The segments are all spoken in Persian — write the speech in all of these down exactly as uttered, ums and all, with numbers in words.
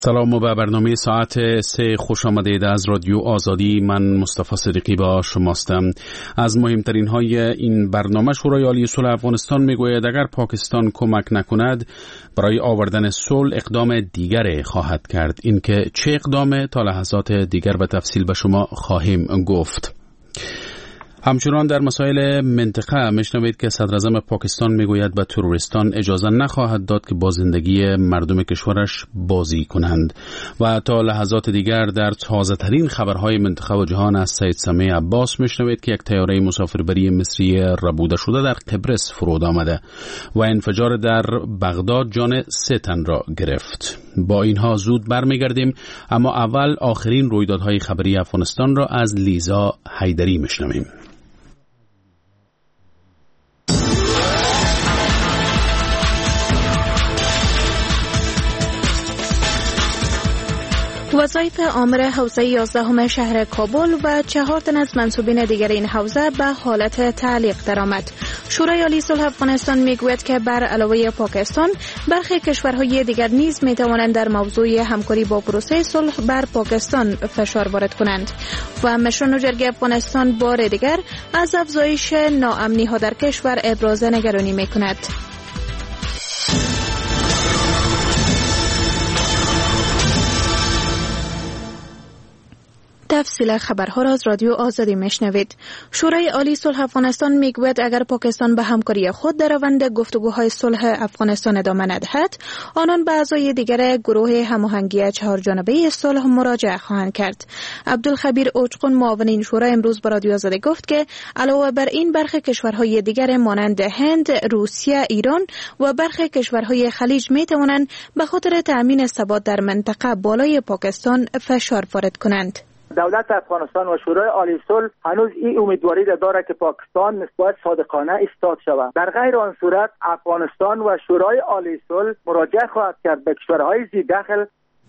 سلام و به برنامه ساعت سه خوش آمدید از رادیو آزادی. من مصطفی صدیقی با شماستم. از مهمترین های این برنامه شورای عالی صلح افغانستان میگوید اگر پاکستان کمک نکند برای آوردن صلح اقدام دیگر خواهد کرد. اینکه چه اقدامه تا لحظات دیگر به تفصیل به شما خواهیم گفت. همچنان در مسائل منطقه میشنوید که صدر اعظم پاکستان میگوید به تروریستان اجازه نخواهد داد که با زندگی مردم کشورش بازی کنند. و تا لحظات دیگر در تازه ترین خبرهای منطقه و جهان از سید سمیع عباس میشنوید که یک طیاره مسافربری مصری ربوده شده در قبرس فرود آمده و انفجار در بغداد جان سه تن را گرفت. با اینها زود برمیگردیم، اما اول آخرین رویدادهای خبری افغانستان را از لیزا حیدری میشنویم. وظایف آمر حوزه یازدهم شهر کابل و چهار تن از منصوبین دیگر این حوزه به حالت تعلیق درآمد. شورای عالی صلح افغانستان میگوید که بر علاوه پاکستان برخی کشورهای دیگر نیز میتوانند در موضوع همکاری با پروسه صلح بر پاکستان فشار وارد کنند. و مشران جرگه افغانستان بار دیگر از افزایش ناامنی ها در کشور ابراز نگرانی میکند. تفصیل خبرها را از رادیو آزادی میشنوید. شورای عالی صلح افغانستان میگوید اگر پاکستان به همکاری خود در روند گفتگوهای صلح افغانستان ادامه ندهد، آنان به اعضای دیگر گروه هماهنگی چهار جانبه صلح مراجعه خواهند کرد. عبدالخبیر اوچقون معاون این شورا امروز به رادیو آزادی گفت که علاوه بر این برخی کشورهای دیگر مانند هند، روسیه، ایران و برخی کشورهای خلیج میتوانند به خاطر تأمین ثبات در منطقه بالای پاکستان فشار وارد کنند. دولت افغانستان و شورای عالی صلح هنوز این امیدواری را دارد که پاکستان نسبت صادقانه ایستاد شود. در غیر آن صورت افغانستان و شورای عالی صلح مراجعه خواهد کرد به کشورهای ذی دخل.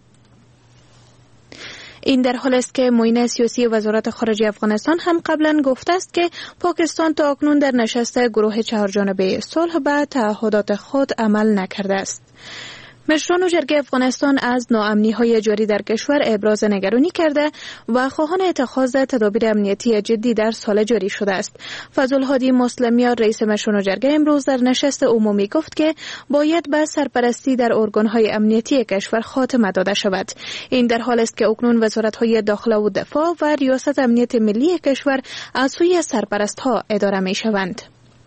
این در حال است که معین سیاسی وزارت خارجه افغانستان هم قبلا گفته است که پاکستان تا اکنون در نشست گروه چهار جانبه صلح به تعهدات خود عمل نکرده است. مشران جرگه افغانستان از ناامنی‌های جاری در کشور ابراز نگرانی کرده و خواهان اتخاذ تدابیر امنیتی جدی در سال جاری شده است. فضل‌الهادی مسلمیان رئیس مشران جرگه امروز در نشست عمومی گفت که باید به سرپرستی در ارگان‌های امنیتی کشور خاتمه داده شود. این در حال است که اکنون وزارت‌های داخله و دفاع و ریاست امنیت ملی کشور از سوی سرپرست‌ها اداره می‌شوند.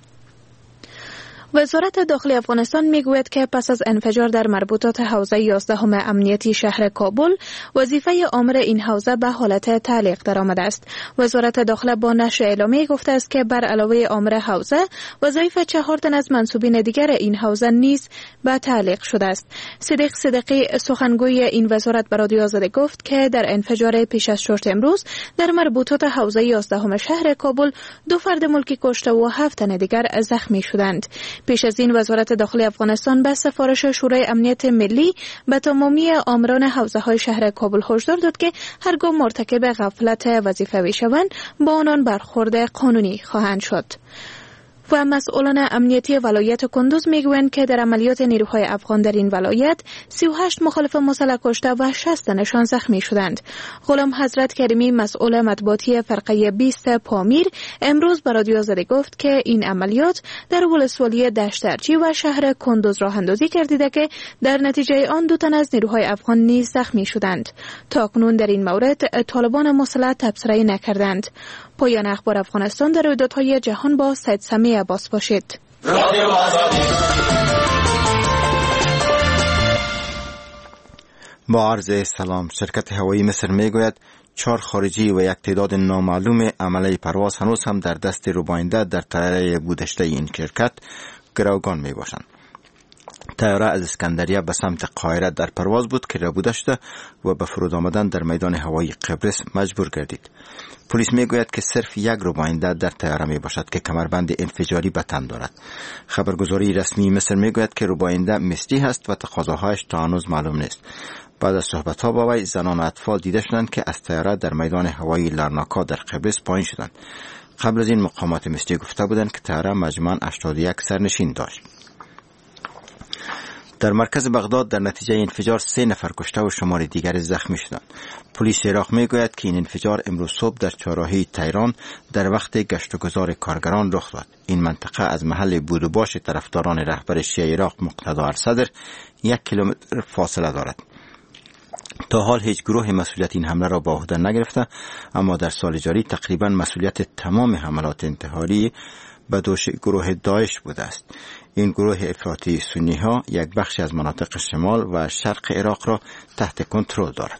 وزارت داخلی افغانستان میگوید که پس از انفجار در مربوطات حوزه یازدهم امنیتی شهر کابل، وظیفه آمر این حوزه به حالت تعلیق درآمده است. وزارت داخله با نشر اعلامیه گفته است که بر علاوه آمر حوزه، وظایف چهار تن از منصوبین دیگر این حوزه نیز به تعلیق شده است. صدیق صدیقی سخنگوی این وزارت به رادیو آزادی گفت که در انفجار پیش از شرط امروز در مربوطات حوزه یازدهم شهر کابل دو فرد ملکی کشته و هفت تن دیگر زخمی شدند. پیش از این وزارت داخلی افغانستان به سفارش شورای امنیت ملی به تمامی آمران حوزه‌های شهر کابل هشدار داد که هرگاه مرتکب غفلت وظیفوی شوند با آنان برخورد قانونی خواهند شد. و مسئولان امنیتی ولایت کندوز میگویند که در عملیات نیروهای افغان در این ولایت سی و هشت مخالف مسلح کشته و شصت تنشان زخمی شدند. غلام حضرت کریمی مسئول مطبوعاتی فرقه بیست پامیر امروز به رادیو آزادی گفت که این عملیات در ولسوالی دشترچی و شهر کندوز راه اندازی گردیده که در نتیجه آن دو تن از نیروهای افغان نیز زخمی شدند. تاکنون در این مورد طالبان مسلح تبصره نکردند. پایان اخبار افغانستان در رویدادهای جهان با سید سمیع عباس باشید. با عرض سلام، شرکت هوایی مصر میگوید چهار خارجی و یک تعداد نامعلوم عمله پرواز هنوز هم در دست رباینده در طیاره بودشته این شرکت گروگان می باشند. طیاره از اسکندریه به سمت قاهره در پرواز بود که ربوده شده و به فرود آمدن در میدان هوایی قبرس مجبور گردید. پلیس میگوید که صرف یک رباینده در طیاره می باشد که کمربند انفجاری به تن دارد. خبرگزاری رسمی مصر میگوید که رباینده مصری است و تقاضاهایش تا هنوز معلوم نیست. بعد از صحبت‌ها با وی زنان و اطفال دیده شدند که از طیاره در میدان هوایی لرناکا در قبرس پایین شدند. قبل از این مقامات مصری گفته بودند که طیاره مجموعاً هشتاد و یک سرنشین داشت. در مرکز بغداد در نتیجه انفجار سه نفر کشته و شمار دیگر زخمی شدند. پلیس عراق میگوید که این انفجار امروز صبح در چهارراهی تهران در وقت گشت و گذار کارگران رخ داد. این منطقه از محل بود و باش طرفداران رهبر شیعه عراق مقتدا الصدر یک کیلومتر فاصله دارد. تا حال هیچ گروه مسئولیت این حمله را به عهده نگرفته، اما در سال جاری تقریبا مسئولیت تمام حملات انتحاری به دوش گروه داعش بوده است. این گروه افراطی سنی ها یک بخشی از مناطق شمال و شرق عراق را تحت کنترل دارد.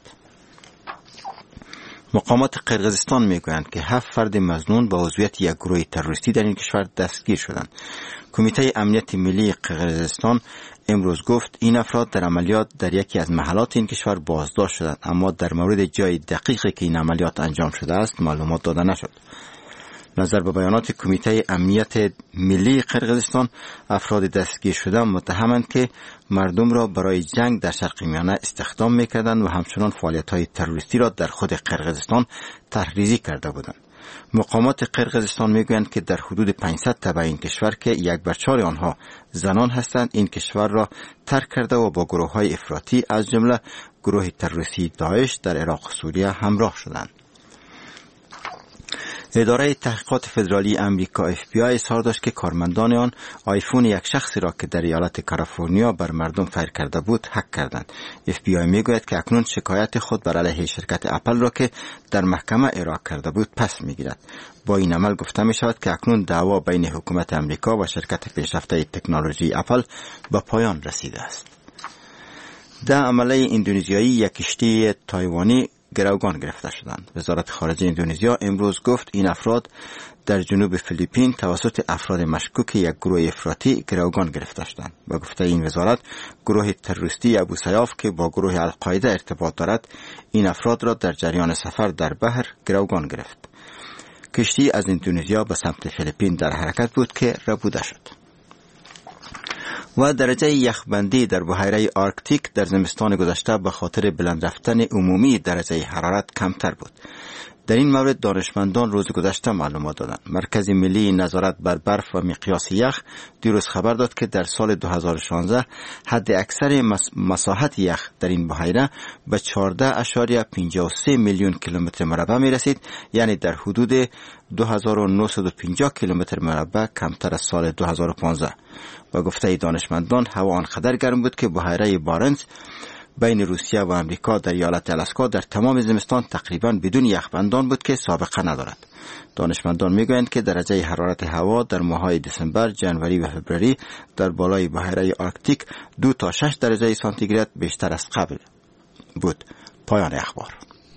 مقامات قرقیزستان میگویند که هفت فرد مظنون با عضویت یک گروه تروریستی در این کشور دستگیر شدند. کمیته امنیت ملی قرقیزستان امروز گفت این افراد در عملیات در یکی از محلات این کشور بازداشت شدند، اما در مورد جای دقیقی که این عملیات انجام شده است معلومات داده نشد. نظر به بیانات کمیته امنیت ملی قرقیزستان، افراد دستگیر شده متهمند که مردم را برای جنگ در شرق میانه استخدام میکردند و همچنان فعالیت‌های تروریستی را در خود قرقیزستان تحریزی کرده بودند. مقامات قرقیزستان میگویند که در حدود پانصد تبع این کشور که یک بر چهار آنها زنان هستند این کشور را ترک کرده و با گروه‌های افراطی از جمله گروه تروریستی داعش در عراق و سوریه همراه شدند. اداره تحقیقات فدرالی امریکا اف بی آی اظهار داشت که کارمندان آن آیفون یک شخصی را که در ایالت کالیفرنیا بر مردم فیر کرده بود هک کردند. اف بی آی میگوید که اکنون شکایت خود بر علیه شرکت اپل را که در محکمه ارائه کرده بود پس میگیرد. با این عمل گفته می شود که اکنون دعوا بین حکومت امریکا و شرکت پیشرفته تکنولوژی اپل به پایان رسیده است. در عمله اندونزیایی یک کشتی تایوانی گروگان گرفته شدند. وزارت خارجه اندونزیا امروز گفت این افراد در جنوب فیلیپین توسط افراد مشکوک یک گروه افراطی گروگان گرفته شدند. با گفته این وزارت گروه تروریستی ابو سیاف که با گروه القاعده ارتباط دارد این افراد را در جریان سفر در بحر گروگان گرفت. کشتی از اندونزیا به سمت فیلیپین در حرکت بود که ربوده شد. و درجه یخبندی در بحیره آرکتیک در زمستان گذشته به خاطر بلند رفتن عمومی درجه حرارت کمتر بود. در این مورد دانشمندان روز گذشته معلومات دادند. مرکز ملی نظارت بر برف و مقیاس یخ دیروز خبر داد که در سال دو هزار و شانزده حد اکثر مساحت یخ در این بحیره به چهارده اشاریه پنجاه و سه میلیون کیلومتر مربع می رسید، یعنی در حدود دو هزار و نهصد و پنجاه کیلومتر مربع کمتر از سال دو هزار و پانزده. و گفته دانشمندان هوا آنقدر گرم بود که بحیره بارنس بین روسیه و امریکا در ایالت الاسکا در تمام زمستان تقریبا بدون یخبندان بود که سابقه ندارد. دانشمندان میگویند که درجه حرارت هوا در ماه‌های دسامبر، ژانویه و فوریه در بالای بحیره آرکتیک دو تا شش درجه سانتیگراد بیشتر از قبل بود. پایان اخبار.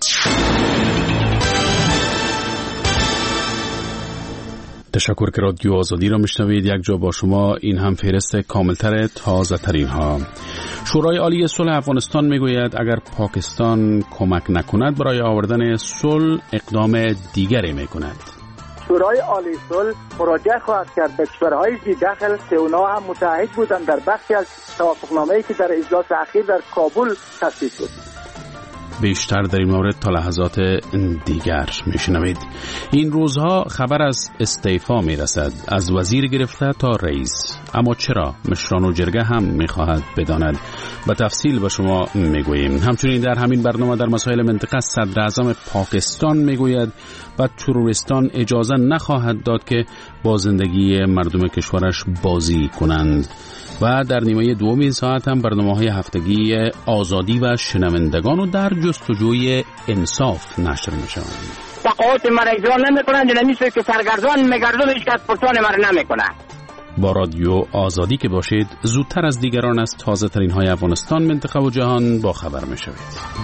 تشکر که رادیو آزادی را میشنوید. یک جا با شما این هم فهرست کاملتر تازه ترین ها. شورای عالی صلح افغانستان میگوید اگر پاکستان کمک نکند برای آوردن صلح اقدام دیگری میکند. شورای عالی صلح مراجعه خواهد کرد به کشورهای ذی دخل که اونا هم متحد بودند در بخشی از توافقنامه‌ای که در اجلاس اخیر در کابل تصویب شد. بیشتر در این مورد تا لحظات دیگر میشنوید. این روزها خبر از استعفا میرسد، از وزیر گرفته تا رئیس. اما چرا؟ مشران و جرگه هم میخواهد بداند. به تفصیل به شما میگوییم. همچنین در همین برنامه در مسائل منطقه صدر اعظم پاکستان میگوید و تروریستان اجازه نخواهد داد که با زندگی مردم کشورش بازی کنند. و در نیمه دوم این ساعت هم برنامه‌های هفتگی آزادی و شنوندگان و در جستجوی انصاف نشر میشوند. تقاعد مرا اجرا نمیکنند، نمیشه که سرگردان میگردون هیچ کس پرسان مرا نمیکنه. با رادیو آزادی که باشید زودتر از دیگران از تازه ترین های افغانستان، منطقه و جهان با خبر میشوید.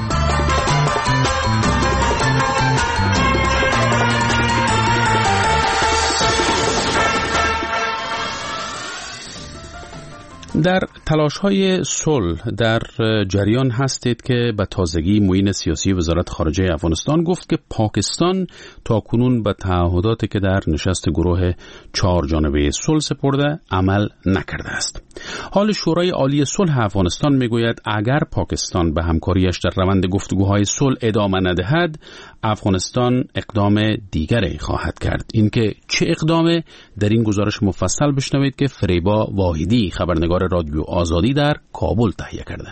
در تلاش‌های صلح در جریان هستید که به تازگی معین سیاسی وزارت خارجه افغانستان گفت که پاکستان تاکنون به تعهداتی که در نشست گروه چهار جانبه صلح سپرده عمل نکرده است. حال شورای عالی صلح افغانستان میگوید اگر پاکستان به همکاریش در روند گفتگوهای صلح ادامه ندهد، افغانستان اقدام دیگری خواهد کرد. اینکه چه اقدامه در این گزارش مفصل بشنوید که فریبا واحدی خبرنگار رادیو آزادی در کابل تهیه کرده.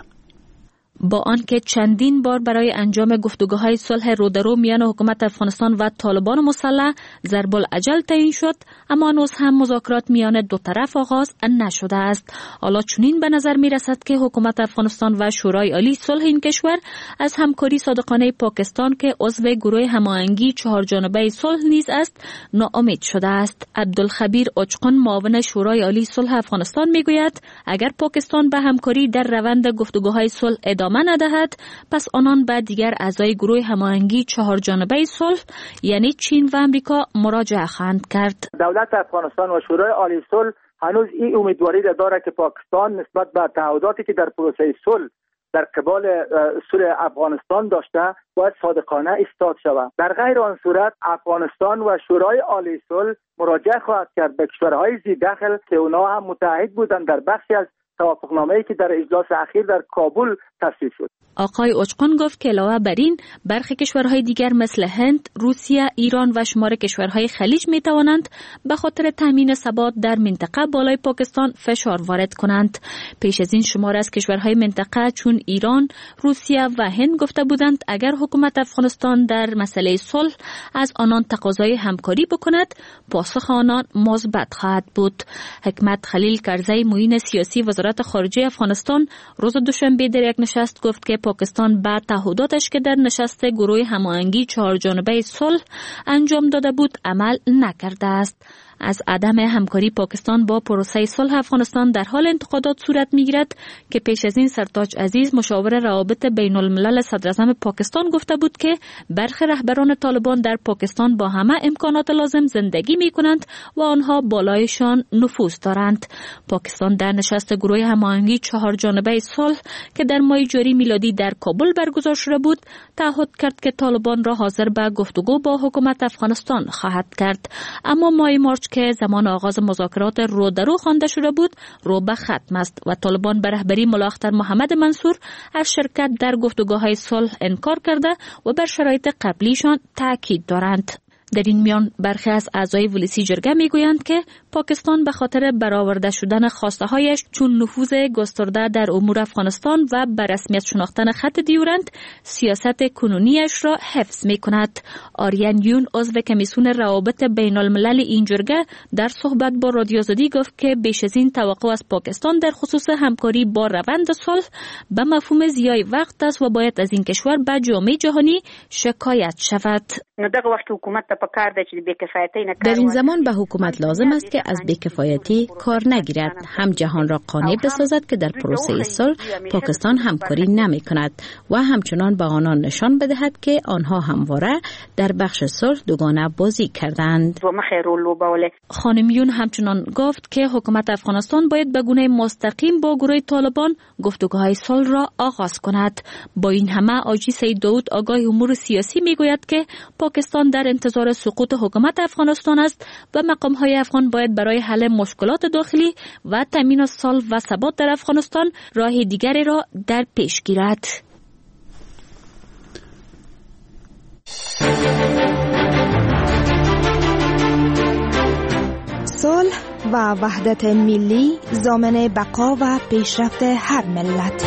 با آنکه چندین بار برای انجام گفتگوهای صلح رودرو میان حکومت افغانستان و طالبان مسلح ضرب الاجل تعیین شد، اما هنوز هم مذاکرات میان دو طرف آغاز نشده است. حالا چنین به نظر می رسد که حکومت افغانستان و شورای عالی صلح این کشور از همکاری صادقانه پاکستان که عضو گروه هماهنگی چهار جانبه صلح نیز است ناامید شده است. عبدالخبیر اچقان معاون شورای عالی صلح افغانستان میگوید اگر پاکستان به همکاری در روند گفتگوهای صلح ادامه ندهد، پس آنان به دیگر اعضای گروه هماهنگی چهار جانبه صلح یعنی چین و امریکا مراجعه خواهند کرد. دولت افغانستان و شورای عالی صلح هنوز این امیدواری را دارد که پاکستان نسبت به تعهداتی که در پروسه صلح در قبال صلح افغانستان داشته باید صادقانه ایستاد شود. در غیر آن صورت افغانستان و شورای عالی صلح مراجعه خواهد کرد به کشورهای ذی دخل که اونا هم متحد بودند در بخشی از توافقنامه‌ای که در اجلاس اخیر در کابل تصویب شد. آقای اچقان گفت که علاوه بر این برخی کشورهای دیگر مثل هند، روسیه، ایران و شمار کشورهای خلیج می توانند به خاطر تامین ثبات در منطقه بالای پاکستان فشار وارد کنند. پیش از این شمار از کشورهای منطقه چون ایران، روسیه و هند گفته بودند اگر حکومت افغانستان در مسئله صلح از آنان تقاضای همکاری بکند، پاسخ آنان مثبت خواهد بود. حکمت خلیل کرزی معین سیاسی وزارت خارجه افغانستان روز دوشنبه در یک نشست گفت که پاکستان به تعهداتش که در نشست گروه هماهنگی چهار جانبه صلح انجام داده بود عمل نکرده است. از عدم همکاری پاکستان با پروسه صلح افغانستان در حال انتقادات صورت میگیرد که پیش از این سرتاج عزیز مشاور روابط بین الملل صدر اعظم پاکستان گفته بود که برخی رهبران طالبان در پاکستان با همه امکانات لازم زندگی می کنند و آنها بالایشان نفوذ دارند. پاکستان در نشست گروه هماهنگی چهار جانبه صلح که در ماه جاری میلادی در کابل برگزار شده بود تعهد کرد که طالبان را حاضر به گفتگو با حکومت افغانستان خواهد کرد، اما ماه مارچ که زمان آغاز مذاکرات رو در رو خوانده شده بود رو به ختم است و طالبان به رهبری ملا اختر محمد منصور از شرکت در گفتگوهای صلح انکار کرده و بر شرایط قبلیشان تاکید دارند. در این میان برخی از اعضای ولسی جرگه میگویند که پاکستان به خاطر برآورده شدن خواسته هایش چون نفوذ گسترده در امور افغانستان و به رسمیت شناختن خط دیورند سیاست کنونیش را حفظ می کند. آریان یون عضو کمیسیون روابط بین الملل این جرگه در صحبت با رادیو آزادی گفت که بیش از این توقع از پاکستان در خصوص همکاری با روند صلح به مفهوم ضیاع وقت است و باید از این کشور به جامعه جهانی شکایت شود. در این زمان به حکومت لازم است که از بی‌کفایتی کار نگیرد، هم جهان را قانع بسازد که در پروسه صلح پاکستان همکاری نمی کند و همچنان به آنان نشان بدهد که آنها همواره در بخش صلح دوگانه بازی کردند. خانم یون همچنان گفت که حکومت افغانستان باید به گونه مستقیم با گروه طالبان گفتگوهای صلح را آغاز کند. با این همه آجی سید داود آگاه امور سیاسی میگوید که پاکستان در انتظار سقوط حکومت افغانستان است و مقام‌های افغان باید برای حل مشکلات داخلی و تامین صلح و ثبات در افغانستان راه دیگری را در پیش گیرد. صلح و وحدت ملی ضامن بقا و پیشرفت هر ملت.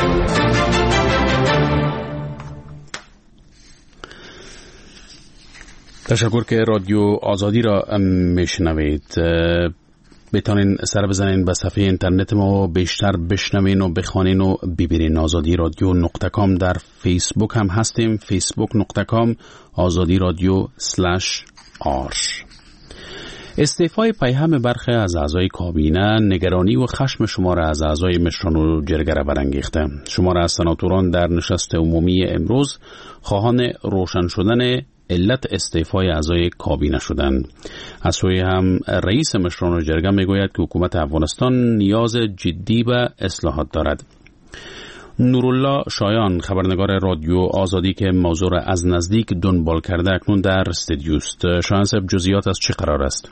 تشکر که رادیو آزادی را میشنوید. بتانین سر بزنین به صفحه اینترنت ما، بیشتر بشنوین و بخوانین و ببینین. آزادی رادیو نقطه کام. در فیسبوک هم هستیم، فیسبوک نقطه کام آزادی رادیو سلش آر. استعفای پیهم برخی از اعضای کابینه نگرانی و خشم شما را از اعضای مشران و جرگه را برانگیخته. شما را از سناتوران در نشست عمومی امروز خواهان روشن شدن علت استعفای اعضای کابینه شدند. از سوی هم رئیس مشران و جرگه میگوید که حکومت افغانستان نیاز جدی به اصلاحات دارد. نورالله شایان خبرنگار رادیو آزادی که موضوع را از نزدیک دنبال کرده اکنون در استودیو است. شایان صاحب، جزئیات از چه قرار است؟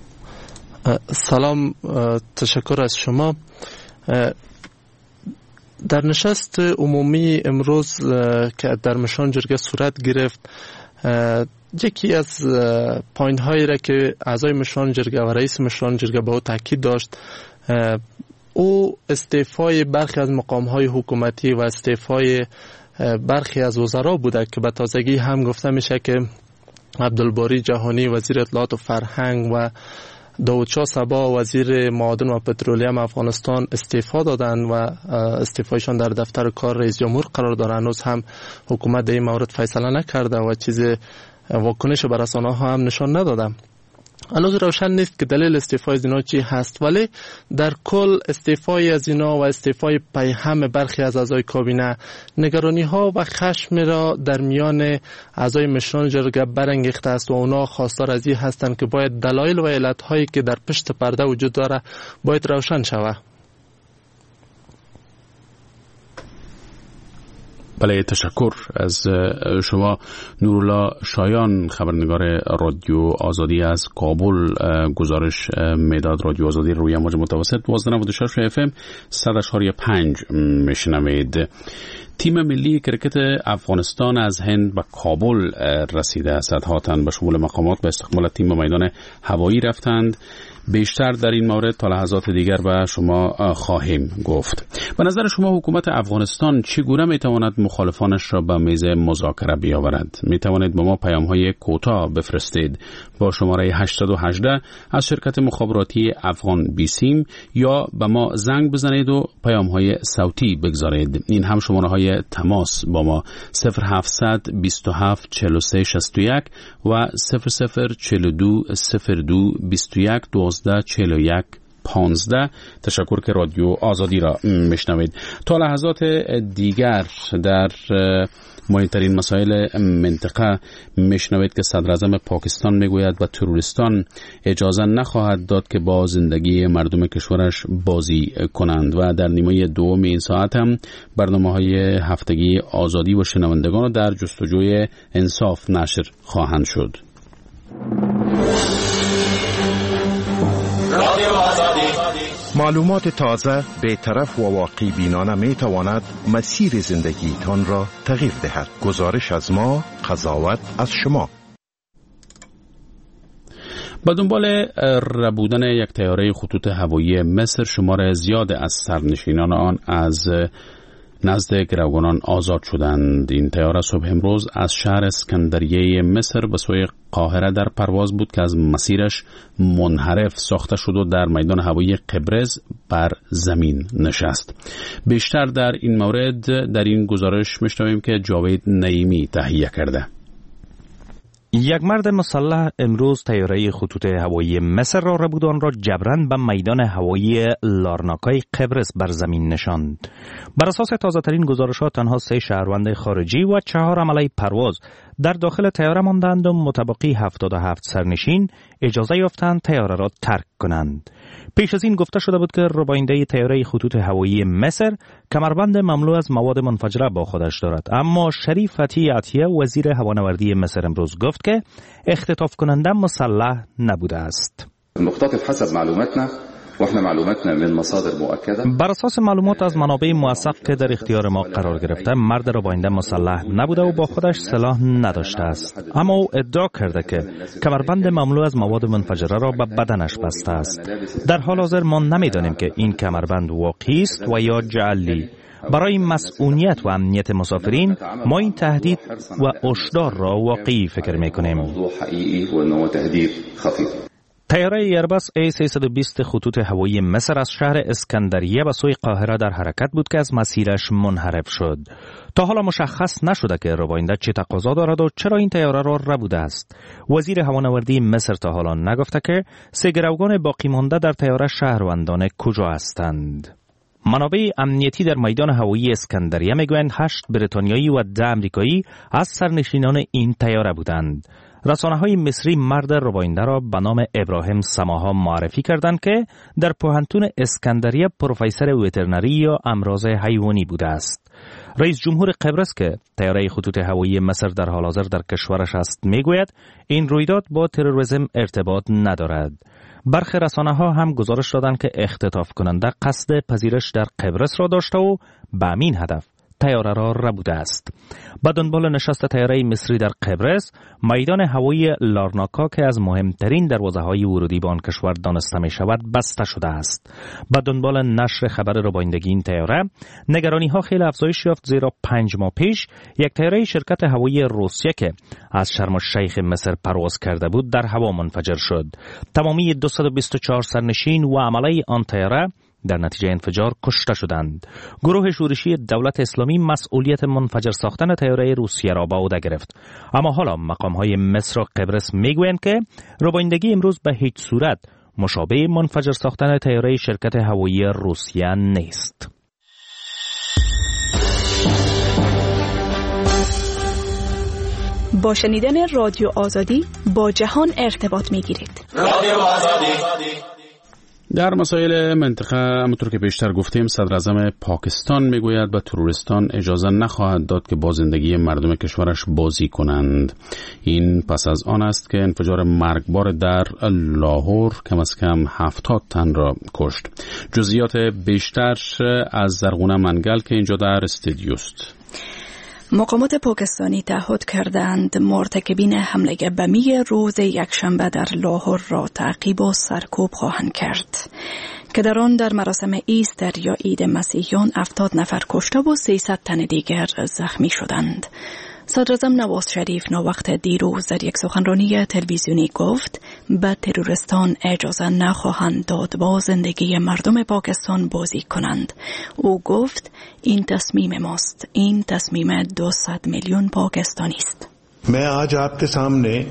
سلام، تشکر از شما. در نشست عمومی امروز که در مشان جرگه صورت گرفت، یکی از پایین هایی را که اعضای مشان جرگه و رئیس مشان جرگه به او تاکید داشت، او استعفای برخی از مقام های حکومتی و استعفای برخی از وزرا بوده که به تازگی هم گفته میشه که عبدالباری جهانی وزیر اطلاعات و فرهنگ و داود شاه صبا وزیر معادن و پترولیم افغانستان استعفا دادن و استعفایشان در دفتر کار رئیس جمهور قرار داره. هنوز هم حکومت در این مورد فیصله نکرده و چیز واکنش بر رسانه ها هم نشان نداده. هنوز روشن نیست که دلیل استعفای از اینا چی هست، ولی در کل استعفای از اینا و استعفای پیهم برخی از اعضای کابینه نگرانی ها و خشم را در میان اعضای مشران جرگه برانگیخته است و اونا خواستار از این هستند که باید دلایل و علت هایی که در پشت پرده وجود داره باید روشن شود. بله، تشکر از شما. نورالله شایان، خبرنگار رادیو آزادی از کابل، گزارش مداد رادیو آزادی روی امواج متوسط دوازده نود و شش اف ام صد اشاری پنج میشنوید. تیم ملی کرکت افغانستان از هند به کابل رسیده. صدها تن به شمول مقامات به استقبال تیم به میدان هوایی رفتند. بیشتر در این مورد تا لحظات دیگر به شما خواهیم گفت. به نظر شما حکومت افغانستان چگونه میتواند مخالفانش را به میز مذاکره بیاورد؟ میتوانید به ما پیام‌های کوتاه بفرستید با شماره هشت یک هشت از شرکت مخابراتی افغان بیسیم یا به ما زنگ بزنید و پیام‌های صوتی بگذارید. این هم شماره‌های تماس با ما صفر هفتصد بیست و هفت چهل و سه شصت و یک و صفر صفر چهل و دو صفر دو بیست و یک دوازده چهل و یک پانزده. تشکر که رادیو آزادی را میشنوید. تا لحظات دیگر در مهمترین مسائل منطقه میشنوید که صدر اعظم پاکستان میگوید به تروریستان اجازه نخواهد داد که با زندگی مردم کشورش بازی کنند و در نیمه دوم این ساعت هم برنامه‌های هفتگی آزادی و شنوندگان در جستجوی انصاف نشر خواهند شد. معلومات تازه، بی‌طرف و واقعی بینانه می تواند مسیر زندگیتان را تغییر دهد. گزارش از ما، قضاوت از شما. با دنبال ربودن یک طیاره خطوط هوایی مصر، شمار زیاد از سرنشینان آن از نزد گروگانان آزاد شدند. این طیاره صبح امروز از شهر اسکندریه مصر به سوی قاهره در پرواز بود که از مسیرش منحرف ساخته شد و در میدان هوایی قبرس بر زمین نشست. بیشتر در این مورد در این گزارش میشنویم که جاوید نعیمی تهیه کرده. یک مرد مسلح امروز طیاره خطوط هوایی مصر را ربودان را جبراً به میدان هوایی لارناکای قبرس بر زمین نشاند. بر اساس تازه ترین گزارشات تنها سه شهروند خارجی و چهار عمله پرواز در داخل طیاره ماندند و متبقی هفتاد و هفت سرنشین اجازه یافتند طیاره را ترک کنند. پیش از این گفته شده بود که رباینده طیاره خطوط هوایی مصر کمربند مملو از مواد منفجره با خودش دارد، اما شریف فتحی عطیه وزیر هوانوردی مصر امروز گفت که اختطاف کننده مسلح نبوده است. مختطف حسب معلوماتنا واحنا معلوماتنا من مصادر مؤكده. بر اساس معلومات از منابع موثق که در اختیار ما قرار گرفته، مرد رباینده مسلح نبوده و با خودش سلاح نداشته است، اما او ادعا کرده که کمربند مملو از مواد منفجره را به بدنش بسته است. در حال حاضر ما نمیدانیم که این کمربند واقعی است و یا جعلی. برای مسئولیت و امنیت مسافرین ما این تهدید و هشدار را واقعی فکر میکنیم. طیاره ایرباس ای سیصد و بیست خطوط هوایی مصر از شهر اسکندریه به سوی قاهره در حرکت بود که از مسیرش منحرف شد. تا حالا مشخص نشده که رباینده چه تقاضا دارد و چرا این طیاره را ربوده است. وزیر هوانوردی مصر تا حالا نگفته که سه گروگان باقی مانده در طیاره شهروندان کجا هستند. منابع امنیتی در میدان هوایی اسکندریه میگویند هشت بریتانیایی و ده امریکایی از سرنشینان این طیاره بودند. رسانه‌های مصری مرد رباینده را به نام ابراهیم سماها معرفی کردند که در پوهنتون اسکندریه پروفسور وترنری یا امراض حیوانی بوده است. رئیس جمهور قبرس که طیاره خطوط هوایی مصر در حال حاضر در کشورش است میگوید این رویداد با تروریسم ارتباط ندارد. برخی رسانه‌ها هم گزارش دادند که اختطاف کننده قصد پذیرش در قبرس را داشته و به همین هدف طیاره را ربوده است. به دنبال نشست طیاره مصری در قبرس، میدان هوایی لارناکا که از مهمترین دروازه‌های ورودی به آن کشور دانسته می شود بسته شده است. به دنبال نشر خبر ربایندگی این طیاره، نگرانی‌ها خیلی افزایش یافت، زیرا پنج ماه پیش یک طیاره شرکت هوایی روسیه که از شرم الشیخ مصر پرواز کرده بود در هوا منفجر شد. تمامی دویست و بیست و چهار سرنشین و عمله آن طیاره در نتیجه انفجار کشته شدند. گروه شورشی دولت اسلامی مسئولیت منفجر ساختن طیاره روسیه را به عهده گرفت. اما حالا مقام‌های مصر و قبرس میگویند که ربایندگی امروز به هیچ صورت مشابه منفجر ساختن طیاره شرکت هوایی روسیه نیست. با شنیدن رادیو آزادی با جهان ارتباط میگیرید. رادیو آزادی. در مسائل منطقه همونطور که بیشتر گفتیم، صدر اعظم پاکستان میگوید به تروریستان اجازه نخواهد داد که با زندگی مردم کشورش بازی کنند. این پس از آن است که انفجار مرگبار در لاهور کم از کم هفتاد تن را کشت. جزئیات بیشتر از زرغونه منگل که اینجا در استودیوست. مقامات پاکستانی تعهد کردند مرتکبین حمله بمی روز یکشنبه در لاهور را تعقیب و سرکوب خواهند کرد که در آن در مراسم ایستر یا عید مسیحیان هفتاد نفر کشته و سیصد تن دیگر زخمی شدند. صدر اعظم نواز شریف ناوقت دیروز در یک سخنرانی تلویزیونی گفت به تروریستان اجازه نخواهند داد با زندگی مردم پاکستان بازی کنند. او گفت این تصمیم ماست، این تصمیم دویست میلیون پاکستانی است. मैं आज आपके सामने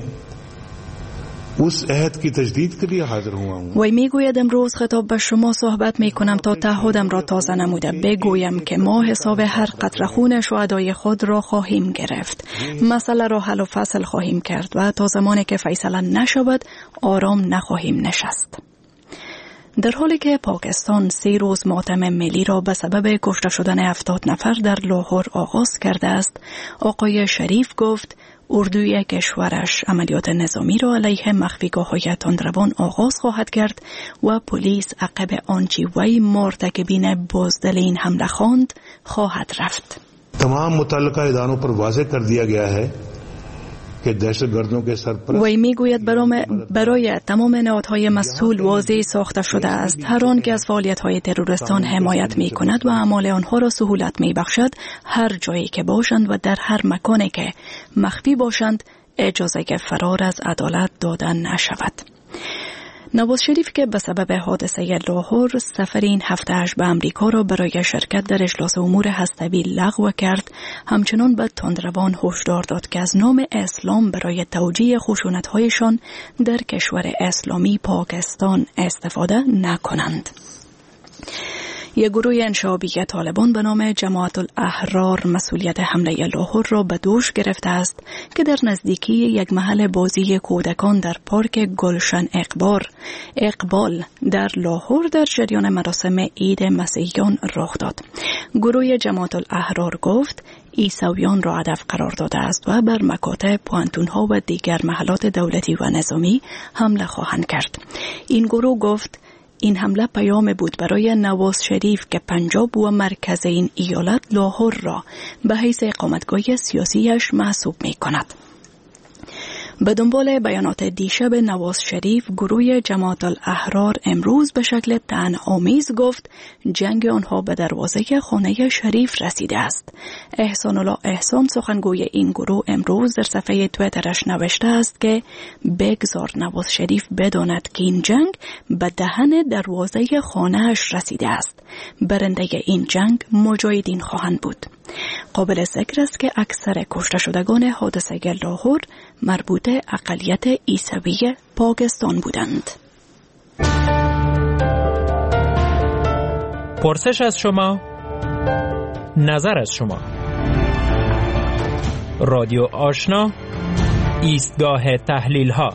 उस अहद की तजदीद के लिए हाजिर हुआ हूं. وی میگوید امروز خطاب به شما صحبت میکنم تا تعهدم را تازه نموده بگویم که ما حساب هر قطره خون شهدای خود را خواهیم گرفت. مسئله را حل و فصل خواهیم کرد و تا زمانی که فیصله نشود آرام نخواهیم نشست. در حالی که پاکستان سه روز ماتم ملی را به سبب کشته شدن هفتاد نفر در لاهور آغاز کرده است، آقای شریف گفت اردوی کشورش عملیات نظامی را علیه مخفیگاه‌های تندروان آغاز خواهد کرد و پلیس عقب آنچه وی مرتکبین بزدل این حمله خواند خواهد رفت. تمام متعلقه اداروں پر واضح کر دیا گیا ہے که دهشتگردوں کے سرپرست وی میگوید برای تمام نهادهای مسئول واضح ساخته شده است هر آن که از فعالیت‌های تروریستان حمایت می‌کند و اعمال آنها را سهولت می‌بخشد، هر جایی که باشند و در هر مکانی که مخفی باشند اجازه فرار از عدالت داده نشود. نواز شریف که به سبب حادثه لاهور سفر این هفته‌اش به امریکا را برای شرکت در اجلاس امور هسته‌ای لغو کرد، همچنان به تندروان هشدار داد که از نام اسلام برای توجیه خشونت‌هایشان در کشور اسلامی پاکستان استفاده نکنند. یک گروه انشعابی طالبان به نام جماعت الاحرار مسئولیت حمله لاهور را به دوش گرفته است که در نزدیکی یک محل بازی کودکان در پارک گلشن اقبار اقبال در لاهور در جریان مراسم عید مسیحیان رخ داد. گروه جماعت الاحرار گفت عیسویان را هدف قرار داده است و بر مکاتب، پوهنتون‌ها و دیگر محلات دولتی و نظامی حمله خواهند کرد. این گروه گفت این حمله پیام بود برای نواز شریف که پنجاب و مرکز این ایالت لاهور را به حیث اقامتگاه سیاسیش محسوب می کند. به دنبال بیانات دیشب نواز شریف، گروه جماعت الاحرار امروز به شکل طعنه‌آمیز گفت جنگ آنها به دروازه خانه شریف رسیده است. احسان الله احسان سخنگوی این گروه امروز در صفحه تویترش نوشته است که بگذار نواز شریف بداند که این جنگ به دهن دروازه خانه‌اش رسیده است. برنده این جنگ مجاهدین خواهند بود. قابل ذکر است که اکثر کشته شدگان حادثه لاهور مربوط اقلیت عیسوی پاکستان بودند. پرسش از شما، نظر از شما. رادیو آشنا، ایستگاه تحلیل ها.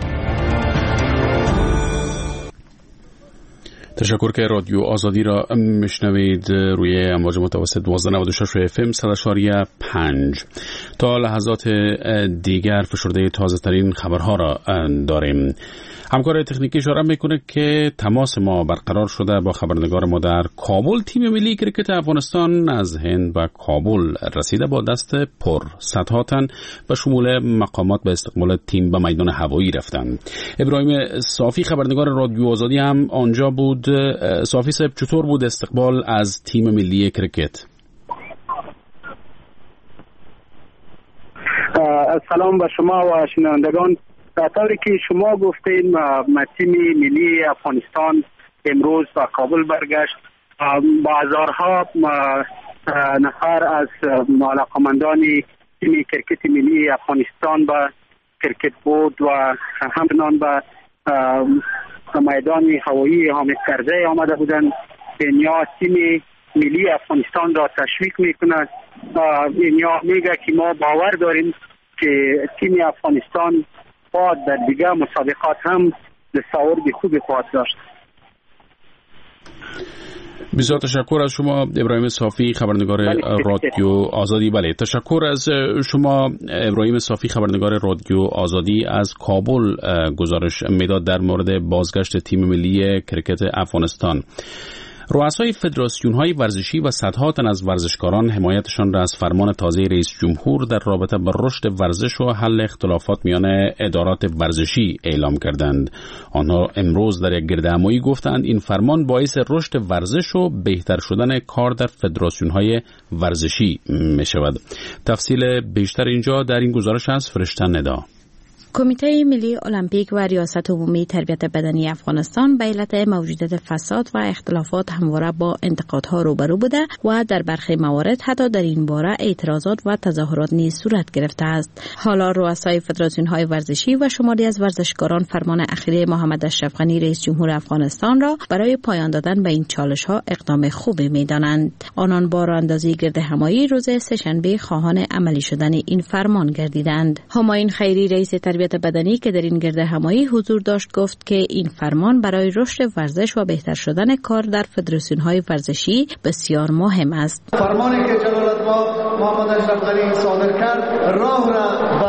تشکر که رادیو آزادی را میشنوید روی امواج متوسط دوازده نود و شش اف ام صد و پنج. تا لحظات دیگر فشرده تازه ترین خبرها را داریم. همکار تکنیکی اشاره میکنه که تماس ما برقرار شده با خبرنگار ما در کابل. تیم ملی کرکت افغانستان از هند و کابل رسیده با دست پر. صدها تن به شمول مقامات به استقبال تیم به میدان هوایی رفتند. ابراهیم صافی خبرنگار رادیو آزادی هم آنجا بود. صافی صاحب، چطور بود استقبال از تیم ملی کرکت؟ سلام به شما و شنوندگان. طوری که شما گفتین تیم ملی افغانستان امروز به کابل برگشت. با هزارها نفر از علاقمندان تیم کرکت ملی افغانستان به کرکت بود و همچنان به میدان هوایی حامد کرزی آمده بودند. اینیا تیم ملی افغانستان را تشویق میکنند. اینیا میگه که ما باور داریم که تیم افغانستان باید در دیگه مسابقات هم دستاورد خوبی خواهد داشت. بسیار تشکر از شما ابراهیم صافی خبرنگار رادیو آزادی. بله، تشکر از شما ابراهیم صافی خبرنگار رادیو آزادی. از کابل گزارش میداد در مورد بازگشت تیم ملی کرکت افغانستان. رؤسای فدراسیون‌های ورزشی و صدها تن از ورزشکاران حمایتشان را از فرمان تازه رئیس جمهور در رابطه با رشد ورزش و حل اختلافات میان ادارات ورزشی اعلام کردند. آنها امروز در یک گردهمایی گفتند این فرمان باعث رشد ورزش و بهتر شدن کار در فدراسیون‌های ورزشی می‌شود. تفصیل بیشتر اینجا در این گزارش از فرشته ندا. کمیته ملی المپیک و ریاست عمومی تربیت بدنی افغانستان به علت موجودیت فساد و اختلافات همواره با انتقادها روبرو بوده و در برخی موارد حتی در این باره اعتراضات و تظاهرات نیز صورت گرفته است. حالا رؤسای فدراسیون‌های ورزشی و شماری از ورزشکاران فرمان اخیر محمد اشرف غنی رئیس جمهور افغانستان را برای پایان دادن به این چالش‌ها اقدام خوبی می‌دانند. آنان با راهاندازی گردهمایی روز سه‌شنبه خواهان عملی شدن این فرمان گردیدند. همایون خیری رئیس تربیت بدنی که در این گردهمایی حضور داشت گفت که این فرمان برای رشد ورزش و بهتر شدن کار در فدراسیون‌های ورزشی بسیار مهم است. فرمانی که جلالت‌مآب محمد اشرف غنی صادر کرد راه را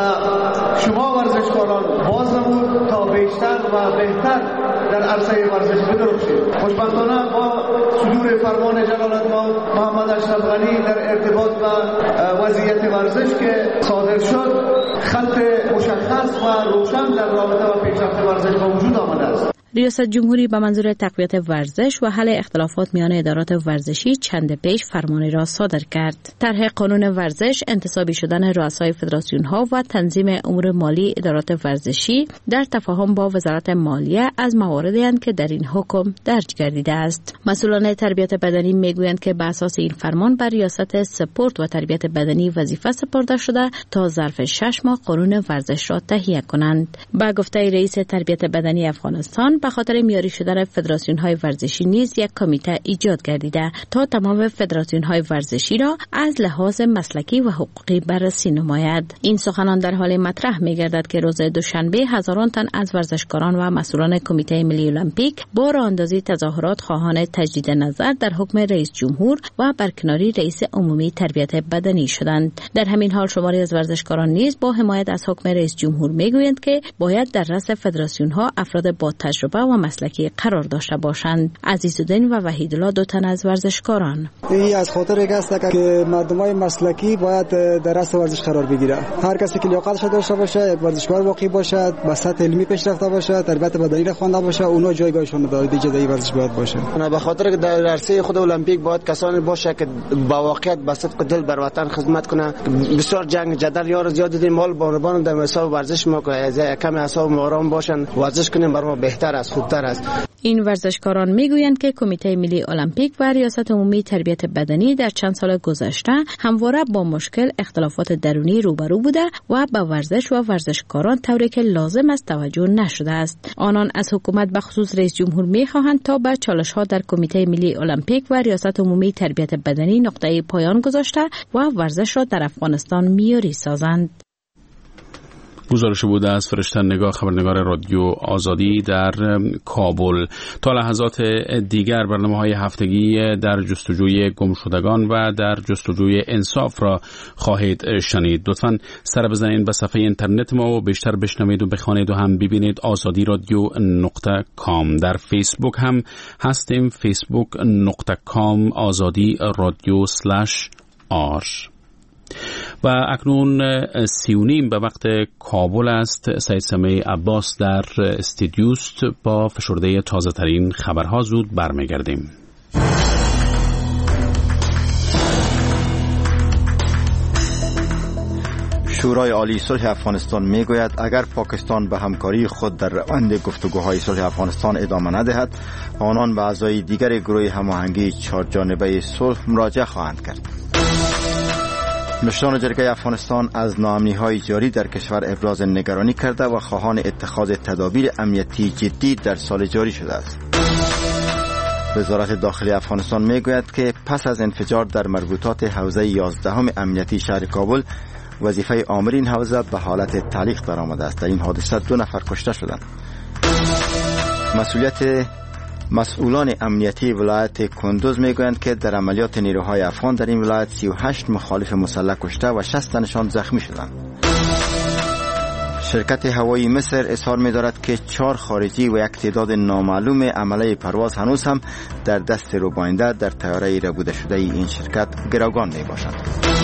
به شما ورزشکاران باز نمود تا بیشتر و بهتر در عرصه ورزش بدرخشید. خوشبختانه با صدور فرمان جلالت‌مآب محمد اشرف غنی در ارتباط با وضعیت ورزش که صادر شد خط مشخص و روشن در رابطه با پیشرفت ورزش به وجود آمده است. ریاست جمهوری به منظور تقویت ورزش و حل اختلافات میان ادارات ورزشی چند پیش فرمانی را صادر کرد. طرح قانون ورزش انتصابی شدن رؤسای فدراسیون‌ها و تنظیم امور مالی ادارات ورزشی در تفاهم با وزارت مالیه از مواردی اند که در این حکم درج گردیده است. مسئولان تربیت بدنی میگویند که به اساس این فرمان بر ریاست سپورت و تربیت بدنی وظیفه سپرده شده تا ظرف شش ماه قانون ورزش را تهیه کنند. با گفته رئیس تربیت بدنی افغانستان به خاطر میاری شدن فدراسیون‌های ورزشی نیز یک کمیته ایجاد گردیده تا تمام فدراسیون‌های ورزشی را از لحاظ مسلکی و حقوقی بررسی نماید. این سخنان در حال مطرح می‌گردد که روز دوشنبه هزاران تن از ورزشکاران و مسئولان کمیته ملی المپیک با راهاندازی تظاهرات خواهان تجدید نظر در حکم رئیس جمهور و برکناری رئیس عمومی تربیت بدنی شدند. در همین حال شماری از ورزشکاران نیز با حمایت از حکم رئیس جمهور میگویند که باید در رأس فدراسیون‌ها افراد با تجربه و مسلکی قرار داشته باشند. عزیزالدین و وحیدالله دو تن از ورزشکاران. این از خاطر یک است که مردمای مسلکی باید در رأس ورزش قرار بگیره. هر کسی که لیاقتش داشته باشه، یک ورزشکار واقعی باشد، به سطح علمی پیشرفته باشه، تربیت بدنی را خوانده باشه، اونها جایگاهشون در دیگه ورزش باید باشه. به خاطر که در عرصه خود المپیک باید کسانی باشه که با واقعیت به صدق دل بر وطن خدمت کنه. بسیار جنگ جدل یار زیاد دیدیم، مال بانوان در حساب ورزش ما که کم حساب آرام باشن، ورزش کنیم برای ما بهتر است، خوبتر است. این ورزشکاران میگویند که کمیته ملی المپیک و ریاست عمومی تربیت بدنی در چند سال گذشته همواره با مشکل اختلافات درونی روبرو بوده و به ورزش و ورزشکاران طوری که لازم است توجه نشده است. آنان از حکومت به خصوص رئیس جمهور میخواهند تا به چالش‌ها در کمیته ملی المپیک و ریاست عمومی تربیت بدنی نقطه پایان گذاشته و ورزش را در افغانستان معیاری سازند. گزارش بوده از فرشته نگاه، خبرنگار رادیو آزادی در کابل. تا لحظات دیگر برنامه‌های هفتگی در جستجوی گمشدگان و در جستجوی انصاف را خواهید شنید. لطفاً سر بزنید به صفحه اینترنت ما و بیشتر بشنوید و بخوانید و هم ببینید آزادی رادیو نقطه کام. در فیسبوک هم هستیم، فیسبوک نقطه کام آزادی رادیو سلش آر. و اکنون سی و نیم به وقت کابل است. سید سمیع عباس در استودیوست با فشرده تازه ترین خبرها. زود برمیگردیم. شورای عالی صلح افغانستان میگوید اگر پاکستان به همکاری خود در روند گفتگوهای صلح افغانستان ادامه ندهد، آنان به اعضای دیگر گروه هماهنگی چهار جانبه صلح مراجعه خواهند کرد. مشران جرگه افغانستان از ناامنی‌های جاری در کشور ابراز نگرانی کرده و خواهان اتخاذ تدابیر امنیتی جدی در سال جاری شده است. وزارت داخلی افغانستان میگوید که پس از انفجار در مربوطات حوزه یازدهم امنیتی شهر کابل، وظیفه آمر این حوزه به حالت تعلیق درآمده است. در این حادثه دو نفر کشته شدند. مسئولیت مسئولان امنیتی ولایت کندوز میگویند که در عملیات نیروهای افغان در این ولایت سی و هشت مخالف مسلح کشته و شصت تنشان زخمی شدند. شرکت هوایی مصر اظهار می‌دارد که چهار خارجی و یک تعداد نامعلوم عمله پرواز هنوز هم در دست روباینده در طیاره ربوده شده این شرکت گروگان میباشند.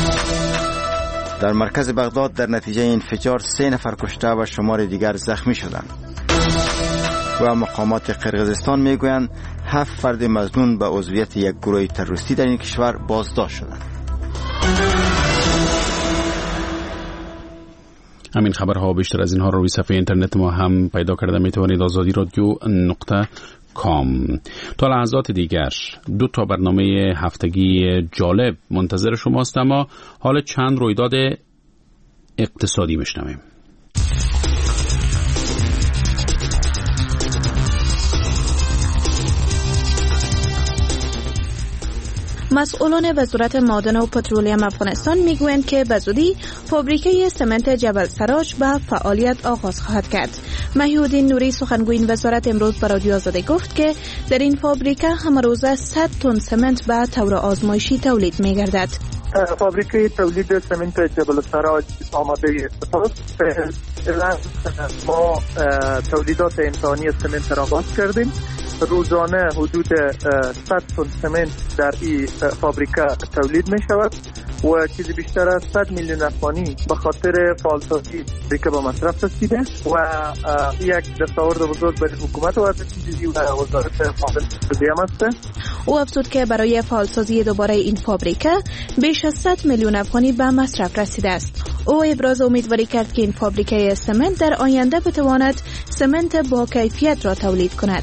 در مرکز بغداد در نتیجه انفجار سه نفر کشته و شمار دیگر زخمی شدند. و مقامات قرقیزستان میگویند هفت فرد مظنون به عضویت یک گروه تروریستی در این کشور بازداشت شدند. همین خبرها و بیشتر از اینها رو روی صفحه اینترنت ما هم پیدا کرده میتوانید آزادی رادیو نقطه کام. تا لحظات دیگر دو تا برنامه هفتگی جالب منتظر شماست، اما حال چند رویداد اقتصادی میشنویم. مسئولان وزارت معادن و پترولیم افغانستان میگویند که به زودی فابریکه سمنت جبل سراج به فعالیت آغاز خواهد کرد. محی‌الدین نوری سخنگوی وزارت امروز به رادیو آزادی گفت که در این فابریکه همه روزه صد تن سمنت به طور آزمایشی تولید می‌گردد. فابریکه تولید سمنت جبل سراج آماده است. ما تولیدات امتحانی سمنت را آغاز کردیم. روزانه حدود صد تن سمنت در این فابریکه تولید می شود و چیزی بیشتر از صد میلیون افغانی به خاطر فعالسازی فابریکه به مصرف رسیده و یک دستاورد بزرگ برای حکومت و وزارت و وزارت معادن است. او افزود که برای فعالسازی دوباره این فابریکه بیش از صد میلیون افغانی به مصرف رسیده است. او ابراز امیدواری کرد که این فابریکه سمنت در آینده بتواند سمنت با کیفیت را تولید کند.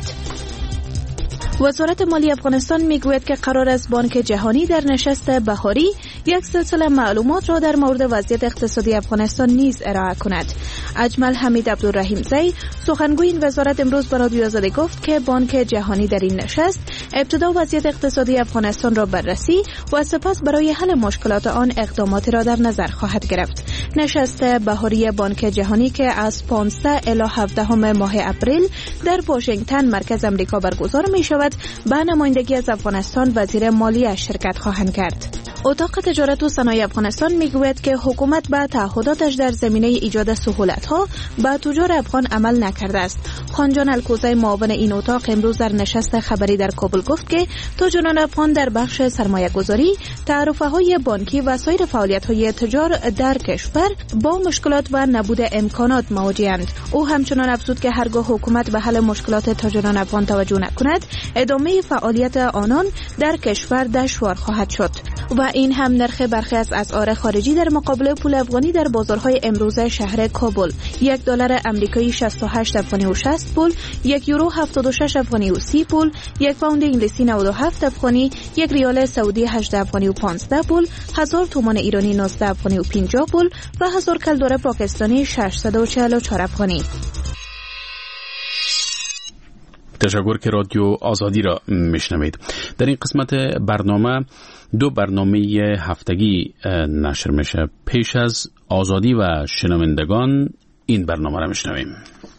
وزارت مالی افغانستان میگوید که قرار است بانک جهانی در نشست بهاری یک سلسله معلومات را در مورد وضعیت اقتصادی افغانستان نیز ارائه کند. اجمل حمید عبدالرحیم زی سخنگوی این وزارت امروز به رادیو آزادی گفت که بانک جهانی در این نشست ابتدا وضعیت اقتصادی افغانستان را بررسی و سپس برای حل مشکلات آن اقداماتی را در نظر خواهد گرفت. نشست بهاری بانک جهانی که از پانزده الی هفده ماه اپریل در واشنگتن مرکز آمریکا برگزار می شود به نمایندگی از افغانستان وزیر مالیه شرکت خواهند کرد. اتاق تجارت و صنایع افغانستان میگوید که حکومت به تعهداتش در زمینه ایجاد سهولت‌ها به تجار افغان عمل نکرده است. خانجان الکوزی معاون این اتاق امروز در نشست خبری در کابل گفت که تجاران افغان در بخش سرمایه‌گذاری، تعرفه‌های بانکی و سایر فعالیت‌های تجار در کشور با مشکلات و نبود امکانات مواجه‌اند. او همچنان افزود که هرگاه حکومت به حل مشکلات تجاران افغان توجه نکند، ادامه فعالیت آنان در کشور دشوار خواهد شد. و این هم نرخ برخی از اسعار خارجی در مقابل پول افغانی در بازارهای امروز شهر کابل: یک دلار آمریکایی شصت و هشت افغانی و شصت پول، یک یورو هفتاد و شش افغانی و سی پول، یک پوند انگلیسی نود و هفت افغانی، یک ریال سعودی هجده افغانی و پانزده پول، هزار تومان ایرانی نوزده افغانی و پنجاه پول و هزار کلدار پاکستانی ششصد و چهل و چهار افغانی. تشکر که رادیو آزادی را میشنوید. در این قسمت برنامه دو برنامه هفتگی نشر میشه. پیش از آزادی و شنوندگان این برنامه را میشنویم.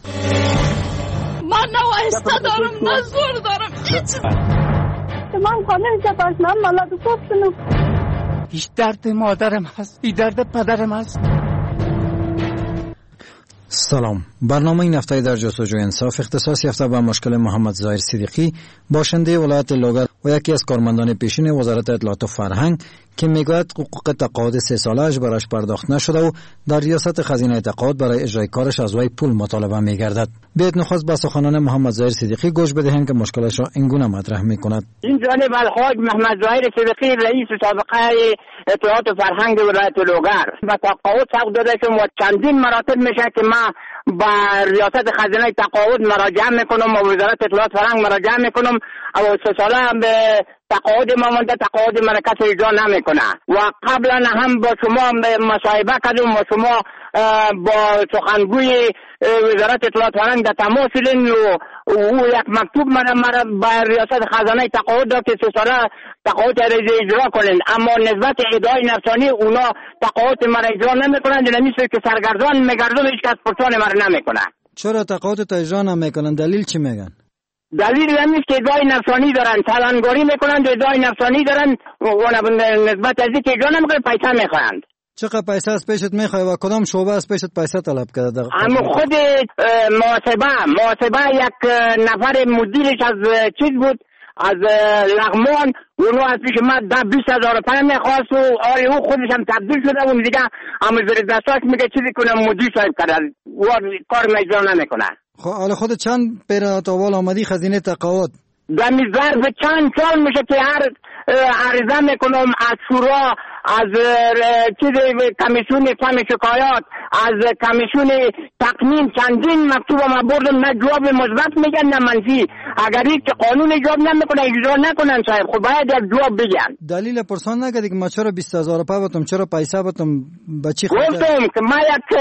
من نوایسته دارم، مزور دارم، هیچ من خانه اینجا باشنم ملاد خوب شنم. هیچ درد مادرم هست، هیچ درد پدرم هست. سلام. برنامه این هفته در جستجوی انصاف اختصاص یافته به مشکل محمد ظاهر صدیقی باشنده ولایت لوگر و یکی از کارمندان پیشین وزارت اطلاعات و فرهنگ که میگوید حقوق تقاعد سه ساله‌اش برایش پرداخت نشده و در ریاست خزینه تقاعد برای اجرای کارش از وی پول مطالبه میگردد. بیایید نخست به سخنان محمد ظاهر صدیقی گوش بدهیم که مشکلش را اینگونه مطرح میکند. این جانب الحاج محمد ظاهر صدیقی رئیس سابقه اطلاعات و فرهنگ ولایت لوگر و تقاعد حق داده شدم و چندین مراتب میشه که ما با ریاست خزینه تقاعد مراجعه میکنم و وزارت اطلاعات فرهنگ مراجعه میکنم و سه ساله به تقاعد ما مونده، تقاعد من کسی اجرا نمیکنه و قبلا هم با شما مصاحبه کردم و شما با سخنگوی وزارت اطلاعات فرهنگ در تماس شدین و او یک مکتوب مرا مرا با ریاست خزانه تقاعد داد که سه ساله تقاعد اجرا کنین، اما نسبت ادعای نفسانی اونا تقاعد مرا اجرا نمیکنن. نمیشه که سرگردان میگردم هیچ کس پرسان مرا نمیکنه. چرا تقاعد اجرا نمیکنن؟ دلیل چی میگن؟ دلیل نمیشه که ادعای نفسانی دارن، تلنگاری میکنن، ادعای نفسانی دارن و نسبت از اینکه اجرا نمیکنن پیسه میخواهند. چقدر پیسه از پیشت میخوای و کدام شعبه از پیشت پیسه طلب کرده؟ اما خود محاسبه محاسبه یک نفر مدیرش از چیز بود، از لغمان، اونو از پیش من ده بیست هزار روپیه میخواست و آره او خودش هم تبدیل شده و دیگه اما زیر دستاش میگه چیزی کنم مدیر صاحب کرده و کار اجرا نمیکنه. خب حالا خود چند پیرات اول آمدی خزینه تقاعد؟ دمی ظرف چند سال میشه که هر عرضه میکنم از شورا، از چیز کمیسیون کم شکایات، از کمیسیون تقنین چندین مکتوب ما بردم، نه جواب مثبت میگن نه منفی. اگر هیچ قانون جواب نمیکنه اجرا نکنن صاحب، خب باید یک جواب بگن. دلیل پرسان نکردی که ما چرا بیست هزار روپیه بتم، چرا پیسه بتم، به چی خاطر؟ گفتم که ما یک